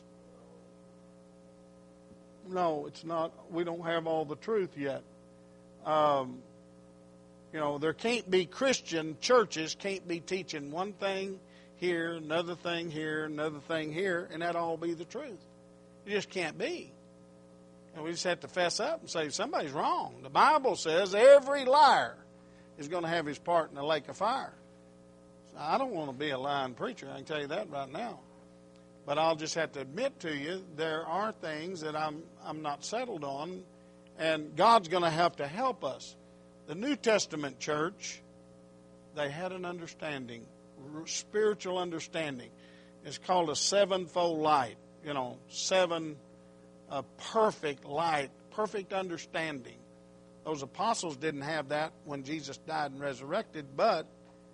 A: no, it's not. We don't have all the truth yet. Um, you know, there can't be Christian churches can't be teaching one thing here, another thing here, another thing here, and that all be the truth. It just can't be. And we just have to fess up and say, somebody's wrong. The Bible says every liar is going to have his part in the lake of fire. So I don't want to be a lying preacher, I can tell you that right now. But I'll just have to admit to you, there are things that I'm I'm not settled on, and God's going to have to help us. The New Testament church, they had an understanding, spiritual understanding. It's called a sevenfold light. You know, seven, a perfect light, perfect understanding. Those apostles didn't have that when Jesus died and resurrected, but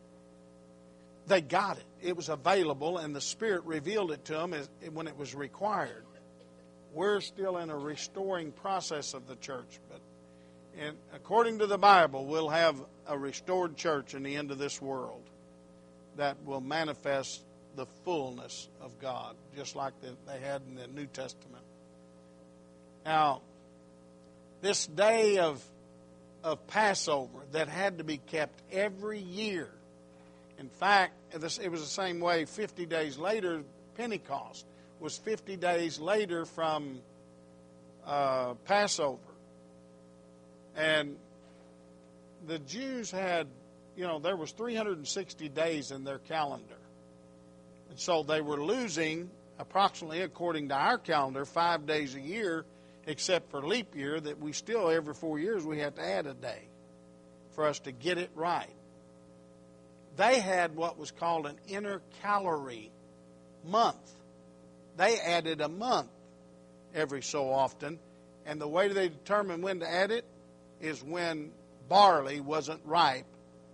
A: they got it. It was available, and the Spirit revealed it to them as, when it was required. We're still in a restoring process of the church, but and according to the Bible, we'll have a restored church in the end of this world that will manifest the fullness of God, just like the, they had in the New Testament. Now, this day of of Passover that had to be kept every year. In fact, it was the same way fifty days later, Pentecost was fifty days later from uh, Passover. And the Jews had, you know, there was three hundred sixty days in their calendar. And so they were losing approximately, according to our calendar, five days a year, except for leap year, that we still, every four years, we have to add a day for us to get it right. They had what was called an intercalary month. They added a month every so often, and the way they determined when to add it is when barley wasn't ripe.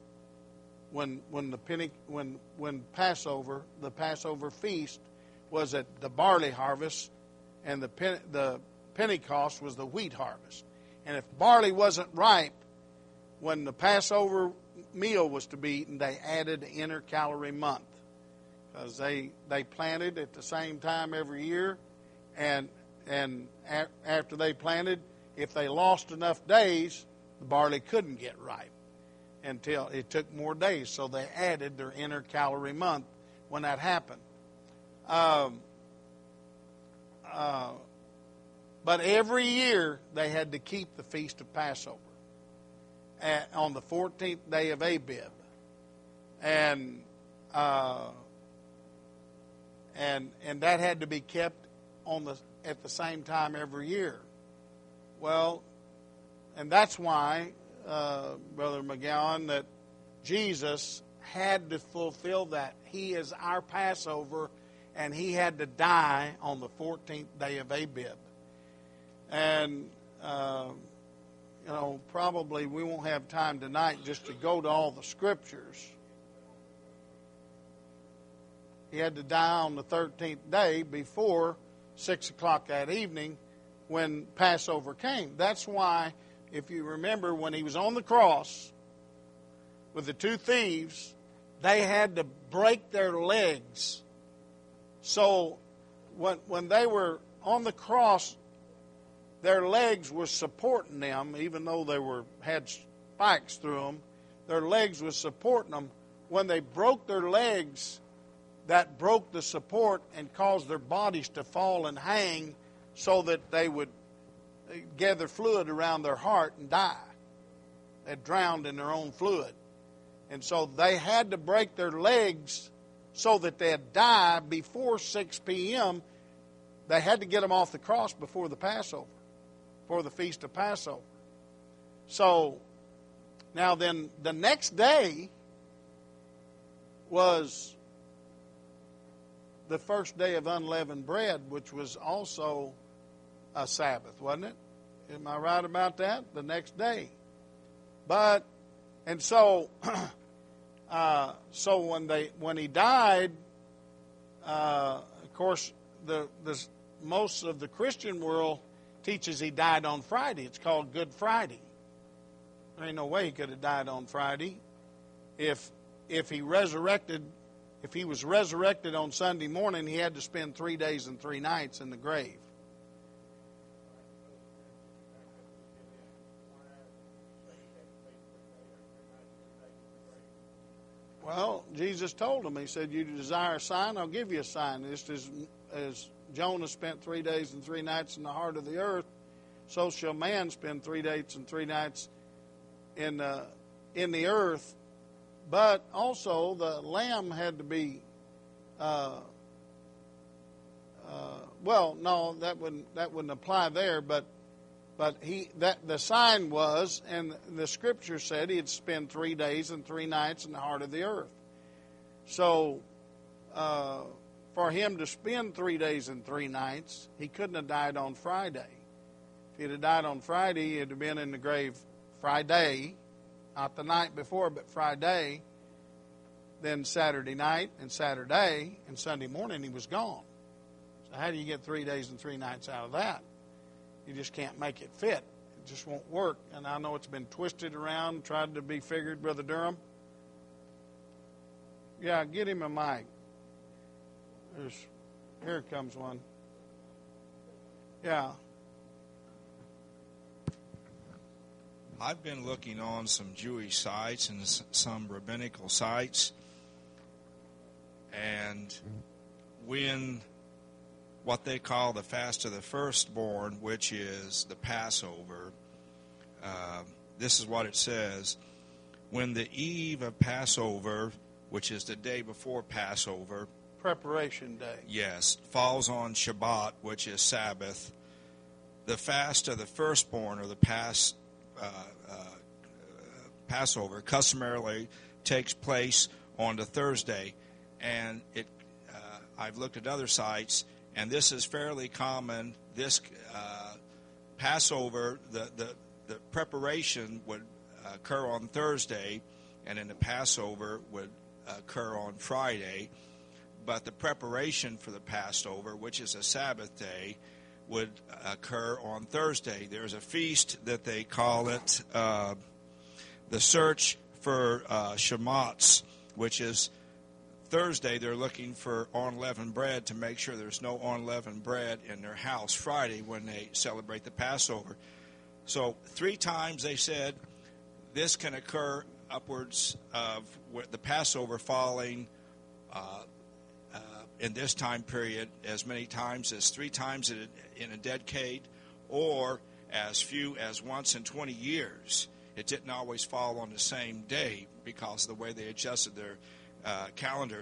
A: When when the Pente, when when Passover, the Passover feast was at the barley harvest, and the the Pentecost was the wheat harvest. And if barley wasn't ripe when the Passover meal was to be eaten, they added an intercalary month, because they they planted at the same time every year, and and a, after they planted, if they lost enough days, the barley couldn't get ripe until it took more days. So they added their intercalary month when that happened. Um, uh, but every year they had to keep the Feast of Passover at, on the fourteenth day of Abib. And uh, and and that had to be kept on the at the same time every year. Well, and that's why, uh, Brother McGowan, that Jesus had to fulfill that. He is our Passover, and he had to die on the fourteenth day of Abib. And, uh, you know, probably we won't have time tonight just to go to all the scriptures. He had to die on the thirteenth day before six o'clock that evening when Passover came. That's why, if you remember, when he was on the cross with the two thieves, they had to break their legs. So when when they were on the cross, their legs were supporting them, even though they were had spikes through them. Their legs were supporting them. When they broke their legs, that broke the support and caused their bodies to fall and hang, so that they would gather fluid around their heart and die. They drowned in their own fluid. And so they had to break their legs so that they'd die before six p.m. They had to get them off the cross before the Passover, before the Feast of Passover. So now then the next day was the first day of unleavened bread, which was also a Sabbath, wasn't it? Am I right about that? The next day. But, and so, uh, so when they when he died, uh, of course, the the most of the Christian world teaches he died on Friday. It's called Good Friday. There ain't no way he could have died on Friday. If if he resurrected, if he was resurrected on Sunday morning, he had to spend three days and three nights in the grave. Well, Jesus told him, he said, you desire a sign, I'll give you a sign. Just as, as Jonah spent three days and three nights in the heart of the earth, so shall man spend three days and three nights in, uh, in the earth. But also the lamb had to be, uh, uh, well, no, that wouldn't, that wouldn't apply there, but But he that the sign was, and the scripture said he'd spend three days and three nights in the heart of the earth. So, uh, for him to spend three days and three nights, he couldn't have died on Friday. If he'd have died on Friday, he'd have been in the grave Friday, not the night before, but Friday. Then Saturday night and Saturday and Sunday morning, he was gone. So how do you get three days and three nights out of that? You just can't make it fit. It just won't work. And I know it's been twisted around, tried to be figured, Brother Durham. Yeah, get him a mic. There's, here comes one. Yeah.
F: I've been looking on some Jewish sites and some rabbinical sites. And when what they call the fast of the firstborn, which is the Passover. Uh, this is what it says. When the eve of Passover, which is the day before Passover,
A: Preparation day.
F: Yes, falls on Shabbat, which is Sabbath, the fast of the firstborn, or the Pas, uh, uh, Passover, customarily takes place on the Thursday. And it, uh, I've looked at other sites, and this is fairly common. This uh, Passover, the, the, the preparation would occur on Thursday, and then the Passover would occur on Friday. But the preparation for the Passover, which is a Sabbath day, would occur on Thursday. There's a feast that they call it uh, the Search for uh, Shemats, which is Thursday. They're looking for unleavened bread to make sure there's no unleavened bread in their house Friday when they celebrate the Passover. So three times they said this can occur upwards of the Passover falling uh, uh, in this time period as many times as three times in a, in a decade, or as few as once in twenty years. It didn't always fall on the same day because of the way they adjusted their Uh, calendar.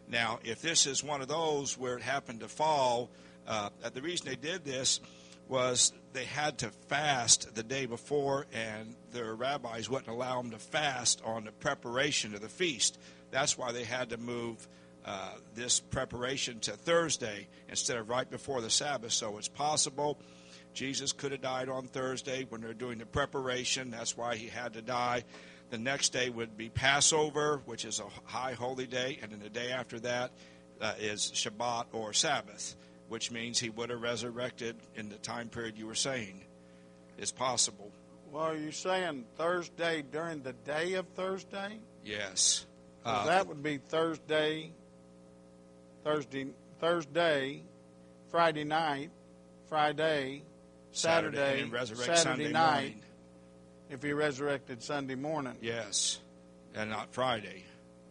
F: Now, if this is one of those where it happened to fall, uh, the reason they did this was they had to fast the day before, and their rabbis wouldn't allow them to fast on the preparation of the feast. That's why they had to move uh, this preparation to Thursday instead of right before the Sabbath. So it's possible Jesus could have died on Thursday when they're doing the preparation. That's why he had to die. The next day would be Passover, which is a high holy day, and then the day after that uh, is Shabbat or Sabbath, which means he would have resurrected in the time period you were saying. It's possible.
A: Well, are you saying Thursday during the day of Thursday?
F: Yes.
A: Well,
F: Uh,
A: that would be Thursday, Thursday, Thursday, Friday night, Friday, Saturday,
F: Saturday, and resurrect
A: Saturday
F: Sunday
A: night,
F: morning.
A: if he resurrected Sunday morning.
F: Yes, and not Friday.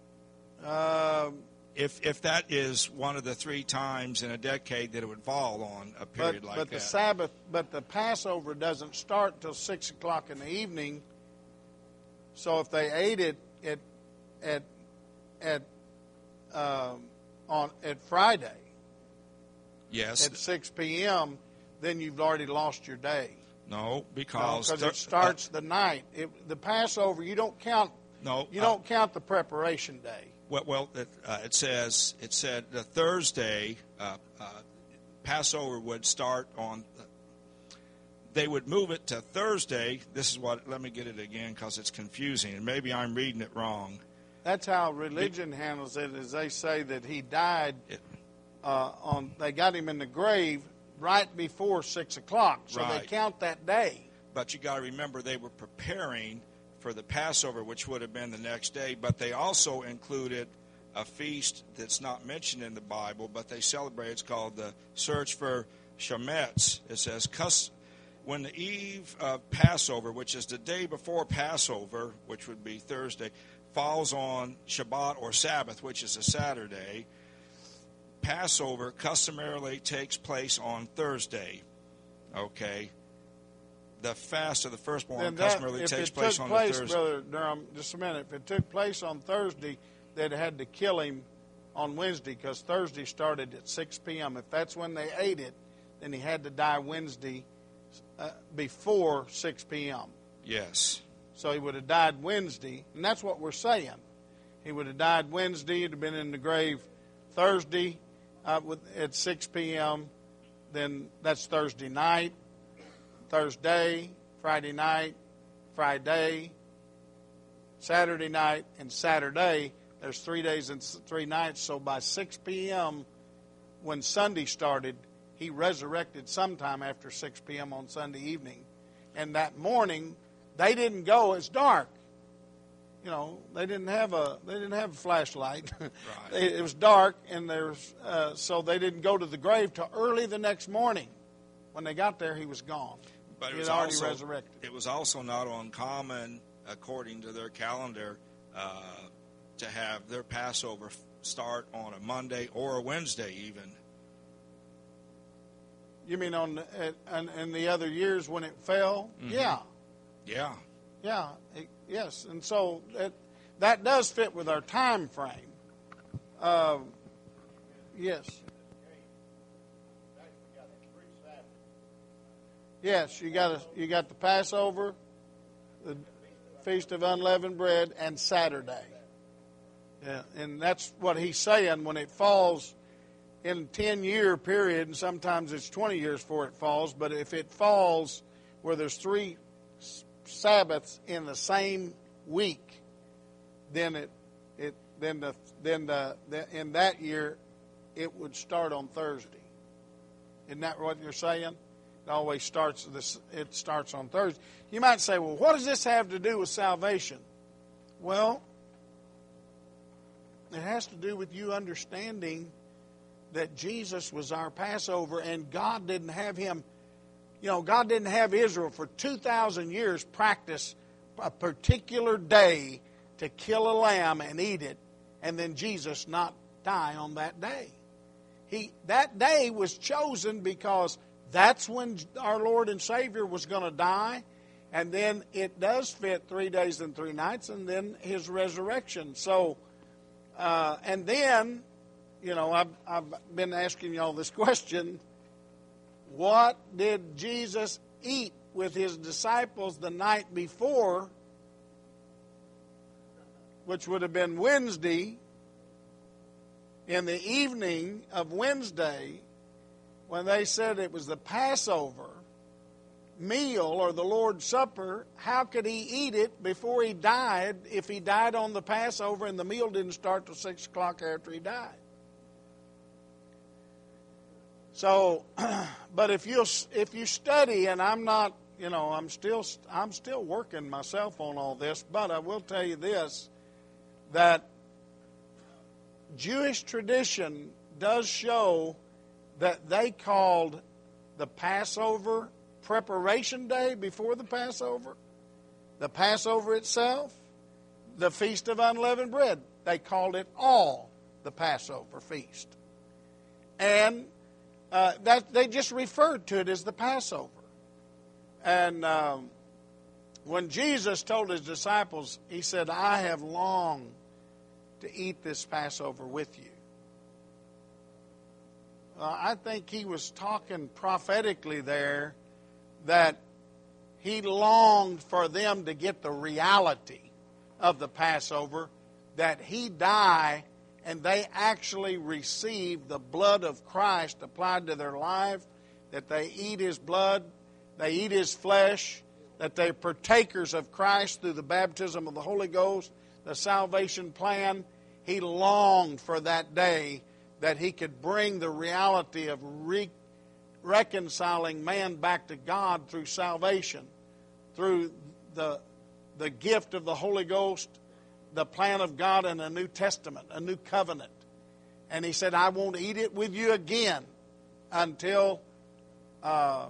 A: Um,
F: If if that is one of the three times in a decade that it would fall on a
A: but
F: period like
A: but
F: that.
A: the Sabbath, but the Passover doesn't start till six o'clock in the evening. So if they ate it at at at um, on at Friday
F: yes.
A: at six p.m., then you've already lost your day.
F: No, because
A: Because
F: there-
A: it starts the night. It, the Passover, you don't count.
F: no,
A: You
F: uh,
A: don't count the preparation day.
F: Well, well it, uh, it says it said the Thursday uh, uh, Passover would start on. They would move it to Thursday. This is what. Let me get it again because it's confusing, and maybe I'm reading it wrong.
A: That's how religion handles it. Is they say that he died
F: It,
A: uh, on. They got him in the grave right before six o'clock, so they
F: Right.
A: count that day.
F: but you got to remember they were preparing for the Passover, which would have been the next day. But they also included a feast that's not mentioned in the Bible, but they celebrate. It's called the Search for Shemitz. It says, "Cus- when the eve of Passover, which is the day before Passover, which would be Thursday, falls on Shabbat or Sabbath, which is a Saturday, Passover customarily takes place on Thursday." Okay. The fast of the firstborn
A: Then that,
F: customarily
A: if
F: takes
A: it
F: place
A: took
F: on
A: place,
F: the Thursday.
A: Brother Durham, just a minute. If it took place on Thursday, they'd had to kill him on Wednesday because Thursday started at six p.m. If that's when they ate it, then he had to die Wednesday uh, before six p.m.
F: Yes.
A: So he would have died Wednesday, and that's what we're saying. He would have died Wednesday. He'd have been in the grave Thursday uh, with, at six p.m. Then that's Thursday night, Thursday, Friday night, Friday, Saturday night, and Saturday. There's three days and three nights. So by six p.m., when Sunday started, he resurrected sometime after six p.m. on Sunday evening. And that morning, they didn't go. It's dark. You know, they didn't have a they didn't have a flashlight.
F: Right.
A: They, it was dark, and there's uh, so they didn't go to the grave till early the next morning. When they got there, he was gone.
F: But it
A: he
F: was
A: had already
F: also,
A: resurrected.
F: It was also not uncommon, according to their calendar, uh, to have their Passover start on a Monday or a Wednesday even.
A: You mean on the, and, and the other years when it fell?
F: Mhm.
A: Yeah,
F: Yeah.
A: yeah, it, yes. And so that that does fit with our time frame. Uh, yes. Yes, you got a, you got the Passover, the Feast of Unleavened Bread, and Saturday. Yeah, and that's what he's saying when it falls in a ten-year period, and sometimes it's twenty years before it falls, but if it falls where there's three Sabbaths in the same week, then it it then the then the, the in that year it would start on Thursday. Isn't that what you're saying? It always starts this. It starts on Thursday. You might say, "Well, what does this have to do with salvation?" Well, it has to do with you understanding that Jesus was our Passover, and God didn't have him. You know, God didn't have Israel for two thousand years practice a particular day to kill a lamb and eat it, and then Jesus not die on that day. He that day was chosen because that's when our Lord and Savior was going to die, and then it does fit three days and three nights, and then his resurrection. So, uh, and then you know, I've, I've been asking y'all this question. What did Jesus eat with his disciples the night before, which would have been Wednesday, in the evening of Wednesday, when they said it was the Passover meal or the Lord's Supper? How could he eat it before he died if he died on the Passover and the meal didn't start till six o'clock after he died? So, but if you if you study, and I'm not, you know, I'm still I'm still working myself on all this, but I will tell you this, that Jewish tradition does show that they called the Passover preparation day before the Passover, the Passover itself, the Feast of Unleavened Bread. They called it all the Passover feast. And uh, that they just referred to it as the Passover. And um, when Jesus told his disciples, he said, I have longed to eat this Passover with you. Uh, I think he was talking prophetically there that he longed for them to get the reality of the Passover, that he die and they actually receive the blood of Christ applied to their life, that they eat his blood, they eat his flesh, that they're partakers of Christ through the baptism of the Holy Ghost, the salvation plan. He longed for that day that he could bring the reality of re- reconciling man back to God through salvation, through the, the gift of the Holy Ghost, the plan of God, and a new testament, a new covenant. And he said, I won't eat it with you again until uh,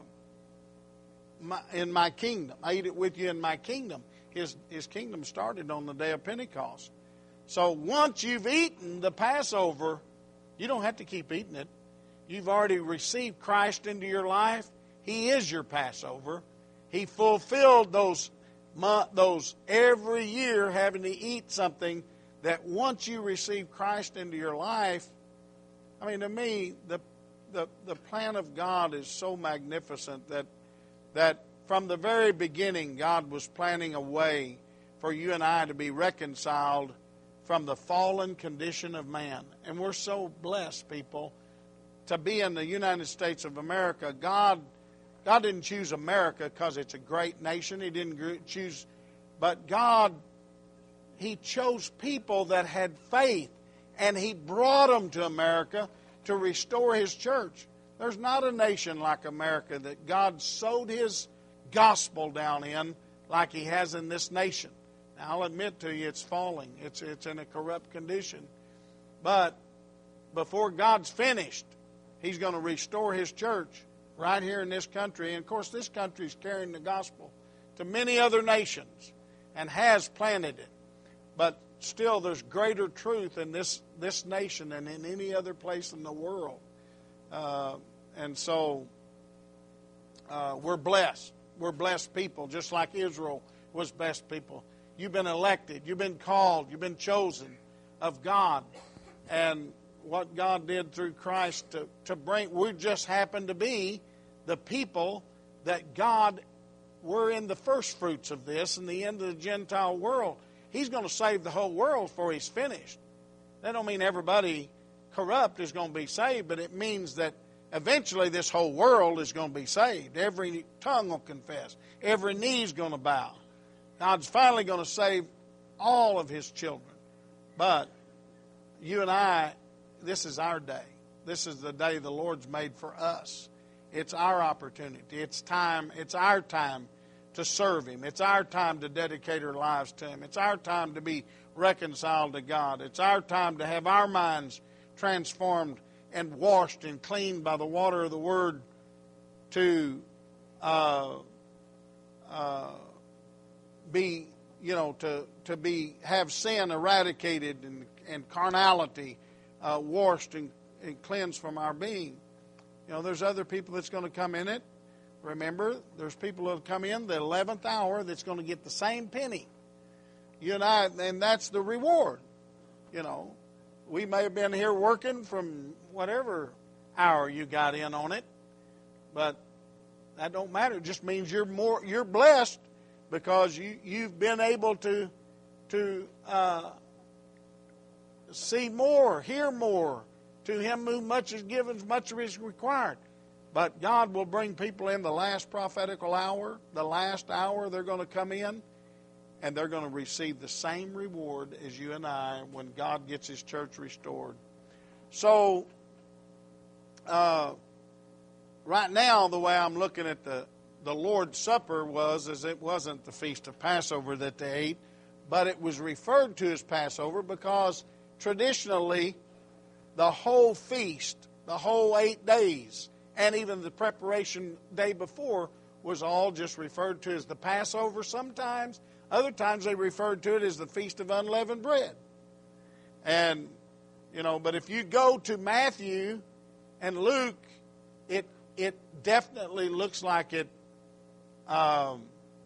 A: my, in my kingdom. I eat it with you in my kingdom. His, his kingdom started on the day of Pentecost. So once you've eaten the Passover, you don't have to keep eating it. You've already received Christ into your life. He is your Passover. He fulfilled those, those every year having to eat something, that once you receive Christ into your life, I mean, to me, the, the, the plan of God is so magnificent that, that from the very beginning, God was planning a way for you and I to be reconciled from the fallen condition of man. And we're so blessed, people, to be in the United States of America. God, God didn't choose America because it's a great nation. He didn't choose, but God, He chose people that had faith, and He brought them to America to restore His church. There's not a nation like America that God sowed His gospel down in like He has in this nation. Now, I'll admit to you, it's falling. It's, it's in a corrupt condition. But before God's finished, He's going to restore His church right here in this country. And, of course, this country is carrying the gospel to many other nations and has planted it. But still, there's greater truth in this, this nation than in any other place in the world. Uh, and so uh, we're blessed. We're blessed people, just like Israel was blessed people. You've been elected. You've been called. You've been chosen of God. And what God did through Christ to, to bring, we just happen to be the people that God were in the first fruits of this and the end of the Gentile world. He's going to save the whole world before He's finished. That don't mean everybody corrupt is going to be saved, but it means that eventually this whole world is going to be saved. Every tongue will confess. Every knee is going to bow. God's finally going to save all of His children. But you and I, this is our day. This is the day the Lord's made for us. It's our opportunity. It's time. It's our time to serve Him. It's our time to dedicate our lives to Him. It's our time to be reconciled to God. It's our time to have our minds transformed and washed and cleaned by the water of the Word to uh, uh, be, you know, to, to be, have sin eradicated and, and carnality uh, washed and, and cleansed from our being. You know, there's other people that's going to come in it. Remember, there's people that will come in the eleventh hour that's going to get the same penny. You and I, and that's the reward, you know. we may have been here working from whatever hour you got in on it, but that don't matter. It just means you're more you're blessed because you you've been able to to uh, see more, hear more. To him whom much is given, much is required. But God will bring people in the last prophetical hour, the last hour they're going to come in, and they're going to receive the same reward as you and I when God gets His church restored. So, uh, right now, the way I'm looking at the, the Lord's Supper was, is it wasn't the Feast of Passover that they ate, but it was referred to as Passover because traditionally, the whole feast, the whole eight days, and even the preparation day before was all just referred to as the Passover sometimes. Other times they referred to it as the Feast of Unleavened Bread. And, you know, but if you go to Matthew and Luke, it it definitely looks like it, um,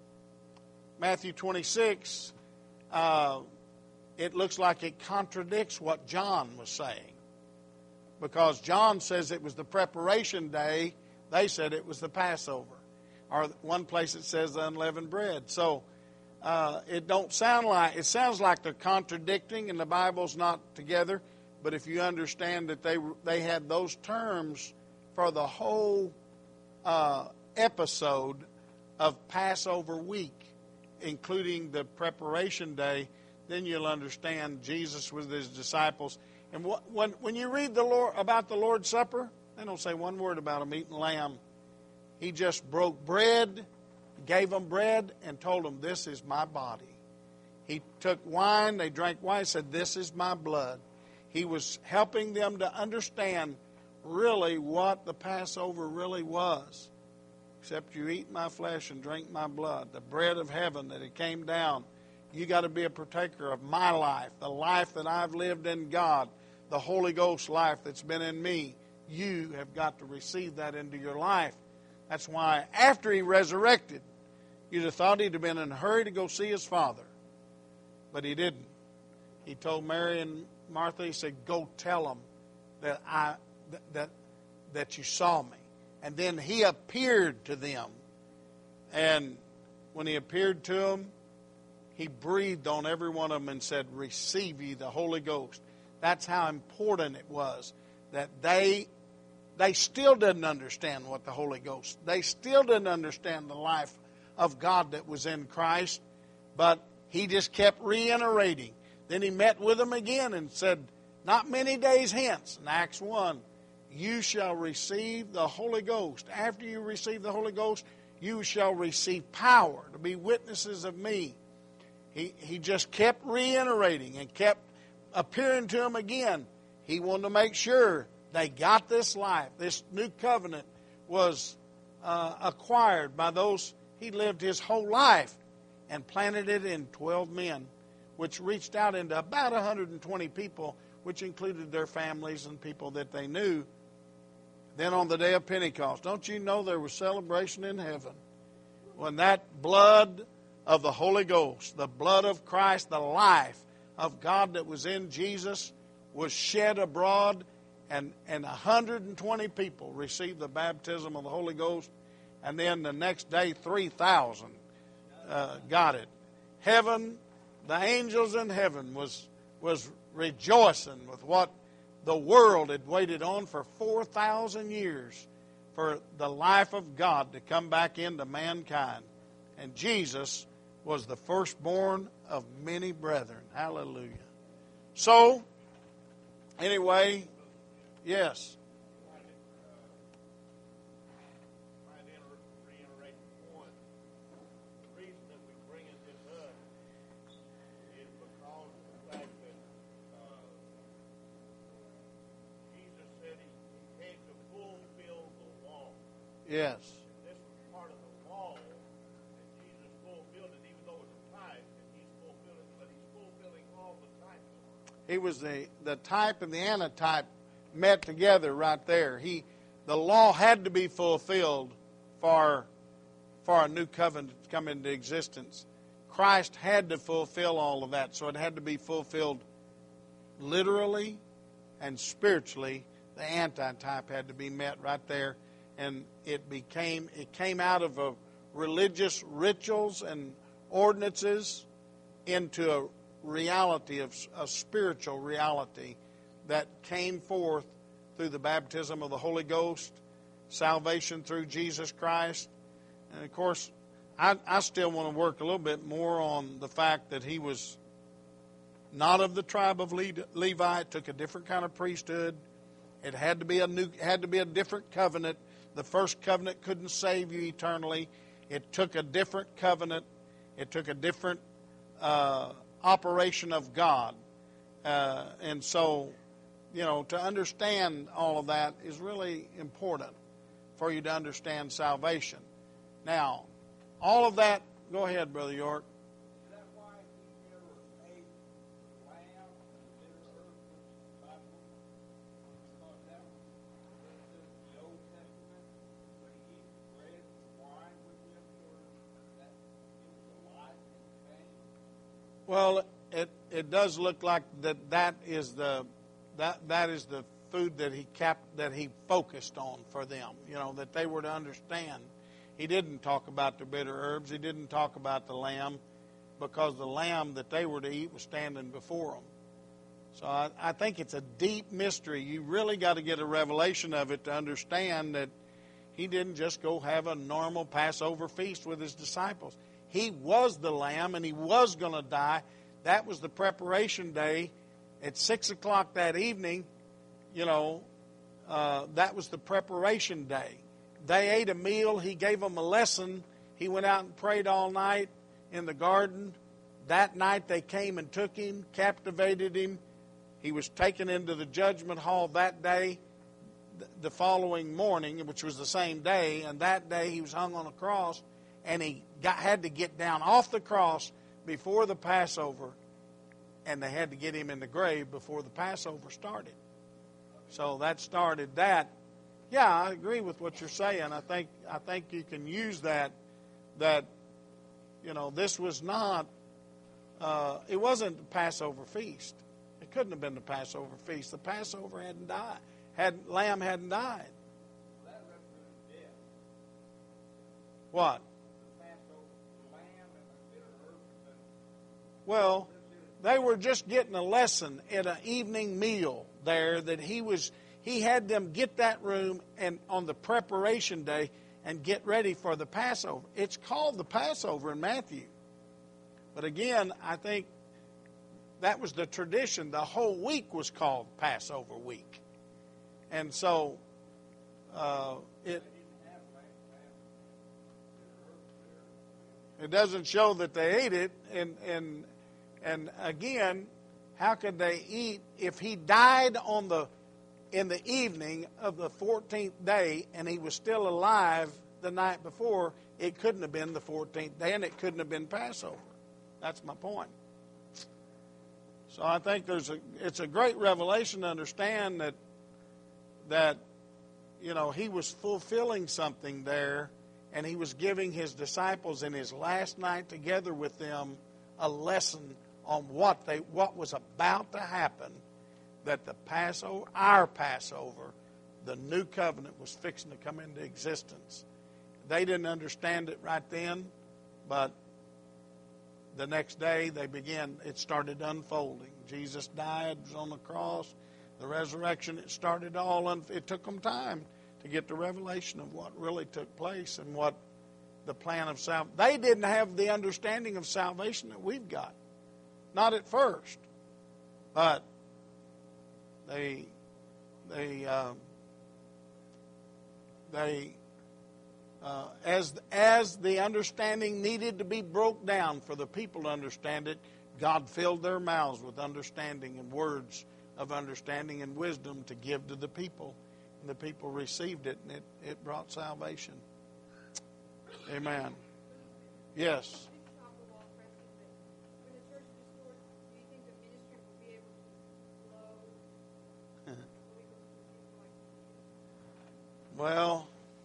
A: Matthew twenty-six, uh, it looks like it contradicts what John was saying. Because John says it was the preparation day, they said it was the Passover. Or one place it says the unleavened bread. So uh, it don't sound like, it sounds like they're contradicting and the Bible's not together. But if you understand that they they had those terms for the whole uh, episode of Passover week, including the preparation day, then you'll understand Jesus with His disciples. And when when you read the Lord about the Lord's Supper, they don't say one word about Him eating lamb. He just broke bread, gave them bread, and told them, "This is my body." He took wine, they drank wine, said, "This is my blood." He was helping them to understand really what the Passover really was. Except you eat my flesh and drink my blood, the bread of heaven that it came down. You got to be a partaker of my life, the life that I've lived in God, the Holy Ghost life that's been in me. You have got to receive that into your life. That's why after He resurrected, you'd have thought He'd have been in a hurry to go see His Father. But He didn't. He told Mary and Martha, He said, "Go tell them that I that that you saw me." And then He appeared to them. And when He appeared to them, He breathed on every one of them and said, "Receive ye the Holy Ghost." That's how important it was that they they still didn't understand what the Holy Ghost. They still didn't understand the life of God that was in Christ, but He just kept reiterating. Then He met with them again and said, "Not many days hence," in Acts one, "you shall receive the Holy Ghost. After you receive the Holy Ghost, you shall receive power to be witnesses of me." He, he just kept reiterating and kept appearing to them again. He wanted to make sure they got this life. This new covenant was uh, acquired by those. He lived His whole life and planted it in twelve men, which reached out into about one hundred twenty people, which included their families and people that they knew. Then on the day of Pentecost, don't you know there was celebration in heaven when that blood of the Holy Ghost, the blood of Christ, the life of God that was in Jesus was shed abroad, and, and one hundred twenty people received the baptism of the Holy Ghost, and then the next day three thousand uh, got it. Heaven, the angels in heaven was, was rejoicing with what the world had waited on for four thousand years for the life of God to come back into mankind. And Jesus was the firstborn of many brethren. Hallelujah. So, anyway, yes. Yes.
E: This was part of the law, and Jesus fulfilled it, even though it was a type, and He's fulfilled it, but He's fulfilling all the types.
A: He was the, the type and the antitype met together right there. He, the law had to be fulfilled for, for a new covenant to come into existence. Christ had to fulfill all of that, so it had to be fulfilled literally and spiritually the antitype had to be met right there. And it became, it came out of a religious rituals and ordinances into a reality of a spiritual reality that came forth through the baptism of the Holy Ghost, salvation through Jesus Christ. And of course, I, I still want to work a little bit more on the fact that he was not of the tribe of Levi. It took a different kind of priesthood. It had to be a new, had to be a different covenant. The first covenant couldn't save you eternally. It took a different covenant. It took a different uh, operation of God. Uh, and so, you know, to understand all of that is really important for you to understand salvation. Now, all of that, go ahead, Brother York.
G: Is that why he never ate lamb and bitter herbs with the Bible? Because that was the Old Testament, when he eats bread and wine with him, sort of, that it was a life and pain.
A: Well, it it does look like that that is the that that is the food that he kept, that he focused on for them. You know, that they were to understand. He didn't talk about the bitter herbs. He didn't talk about the lamb, because the lamb that they were to eat was standing before them. So I, I think it's a deep mystery. You really got to get a revelation of it to understand that he didn't just go have a normal Passover feast with his disciples. He was the lamb, and he was going to die. That was the preparation day. At six o'clock that evening, you know, uh, that was the preparation day. They ate a meal. He gave them a lesson. He went out and prayed all night in the garden. That night they came and took him, captivated him. He was taken into the judgment hall that day. The following morning, which was the same day, and that day he was hung on a cross, and he got, had to get down off the cross before the Passover, and they had to get him in the grave before the Passover started. So that started that. Yeah, I agree with what you're saying. I think I think you can use that, that, you know, this was not, uh, it wasn't the Passover feast. It couldn't have been the Passover feast. The Passover hadn't died. Had lamb hadn't died.
G: That represents death.
A: What?
G: The Passover, the lamb and the bitter herbs. And
A: Well, they were just getting a lesson at an evening meal there that he was, he had them get that room and on the preparation day and get ready for the Passover. It's called the Passover in Matthew. But again, I think that was the tradition. The whole week was called Passover week. And so uh, it it doesn't show that they ate it. And, and, and again, how could they eat if he died on the in the evening of the fourteenth day and he was still alive the night before? It couldn't have been the fourteenth day, and it couldn't have been Passover. That's my point. So I think there's a it's a great revelation to understand that that you know he was fulfilling something there, and he was giving his disciples in his last night together with them a lesson on what they what was about to happen. That the Passover, our Passover, the new covenant was fixing to come into existence. They didn't understand it right then, but the next day they began, it started unfolding. Jesus died, was on the cross, the resurrection, it started all, un, it took them time to get the revelation of what really took place and what the plan of salvation. They didn't have the understanding of salvation that we've got. Not at first, but They, they, uh, they, uh, as as the understanding needed to be broke down for the people to understand it, God filled their mouths with understanding and words of understanding and wisdom to give to the people, and the people received it, and it, it brought salvation. Amen. Yes. Well,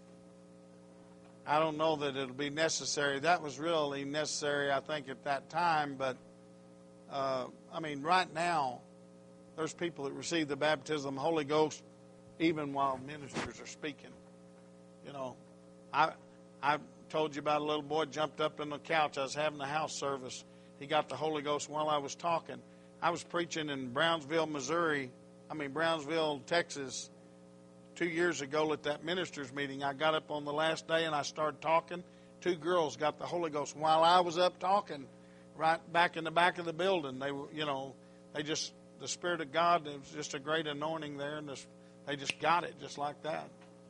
A: I don't know that it'll be necessary. That was really necessary, I think, at that time. But, uh, I mean, right now, There's people that receive the baptism of the Holy Ghost even while ministers are speaking. You know, I I told you about a little boy jumped up in the couch. I was having a house service. He got the Holy Ghost while I was talking. I was preaching in Brownsville, Missouri. I mean, Brownsville, Texas, two years ago at that ministers meeting. I got up on the last day and I started talking. Two girls got the Holy Ghost while I was up talking, right back in the back of the building. They were, you know, they just, the Spirit of God, there was just a great anointing there, and this, they just got it just like that.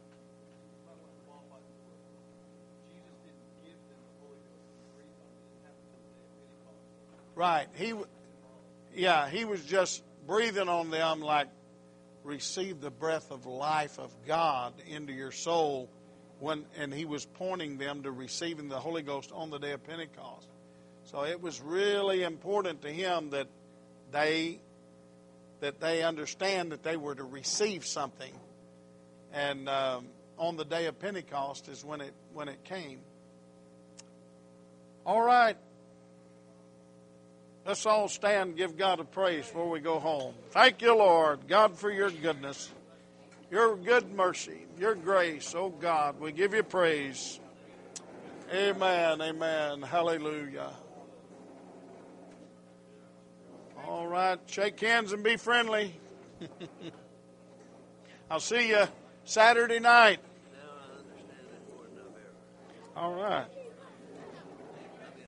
A: Right. He, yeah, he was just breathing on them like, receive the breath of life of God into your soul, when, and he was pointing them to receiving the Holy Ghost on the day of Pentecost. So it was really important to him that they that they understand that they were to receive something, and um, on the day of Pentecost is when it when it came. All right. Let's all stand and give God a praise before we go home. Thank you, Lord, God, for your goodness, your good mercy, your grace. Oh, God, we give you praise. Amen, amen, hallelujah. All right, shake hands and be friendly. I'll see you Saturday night. All right.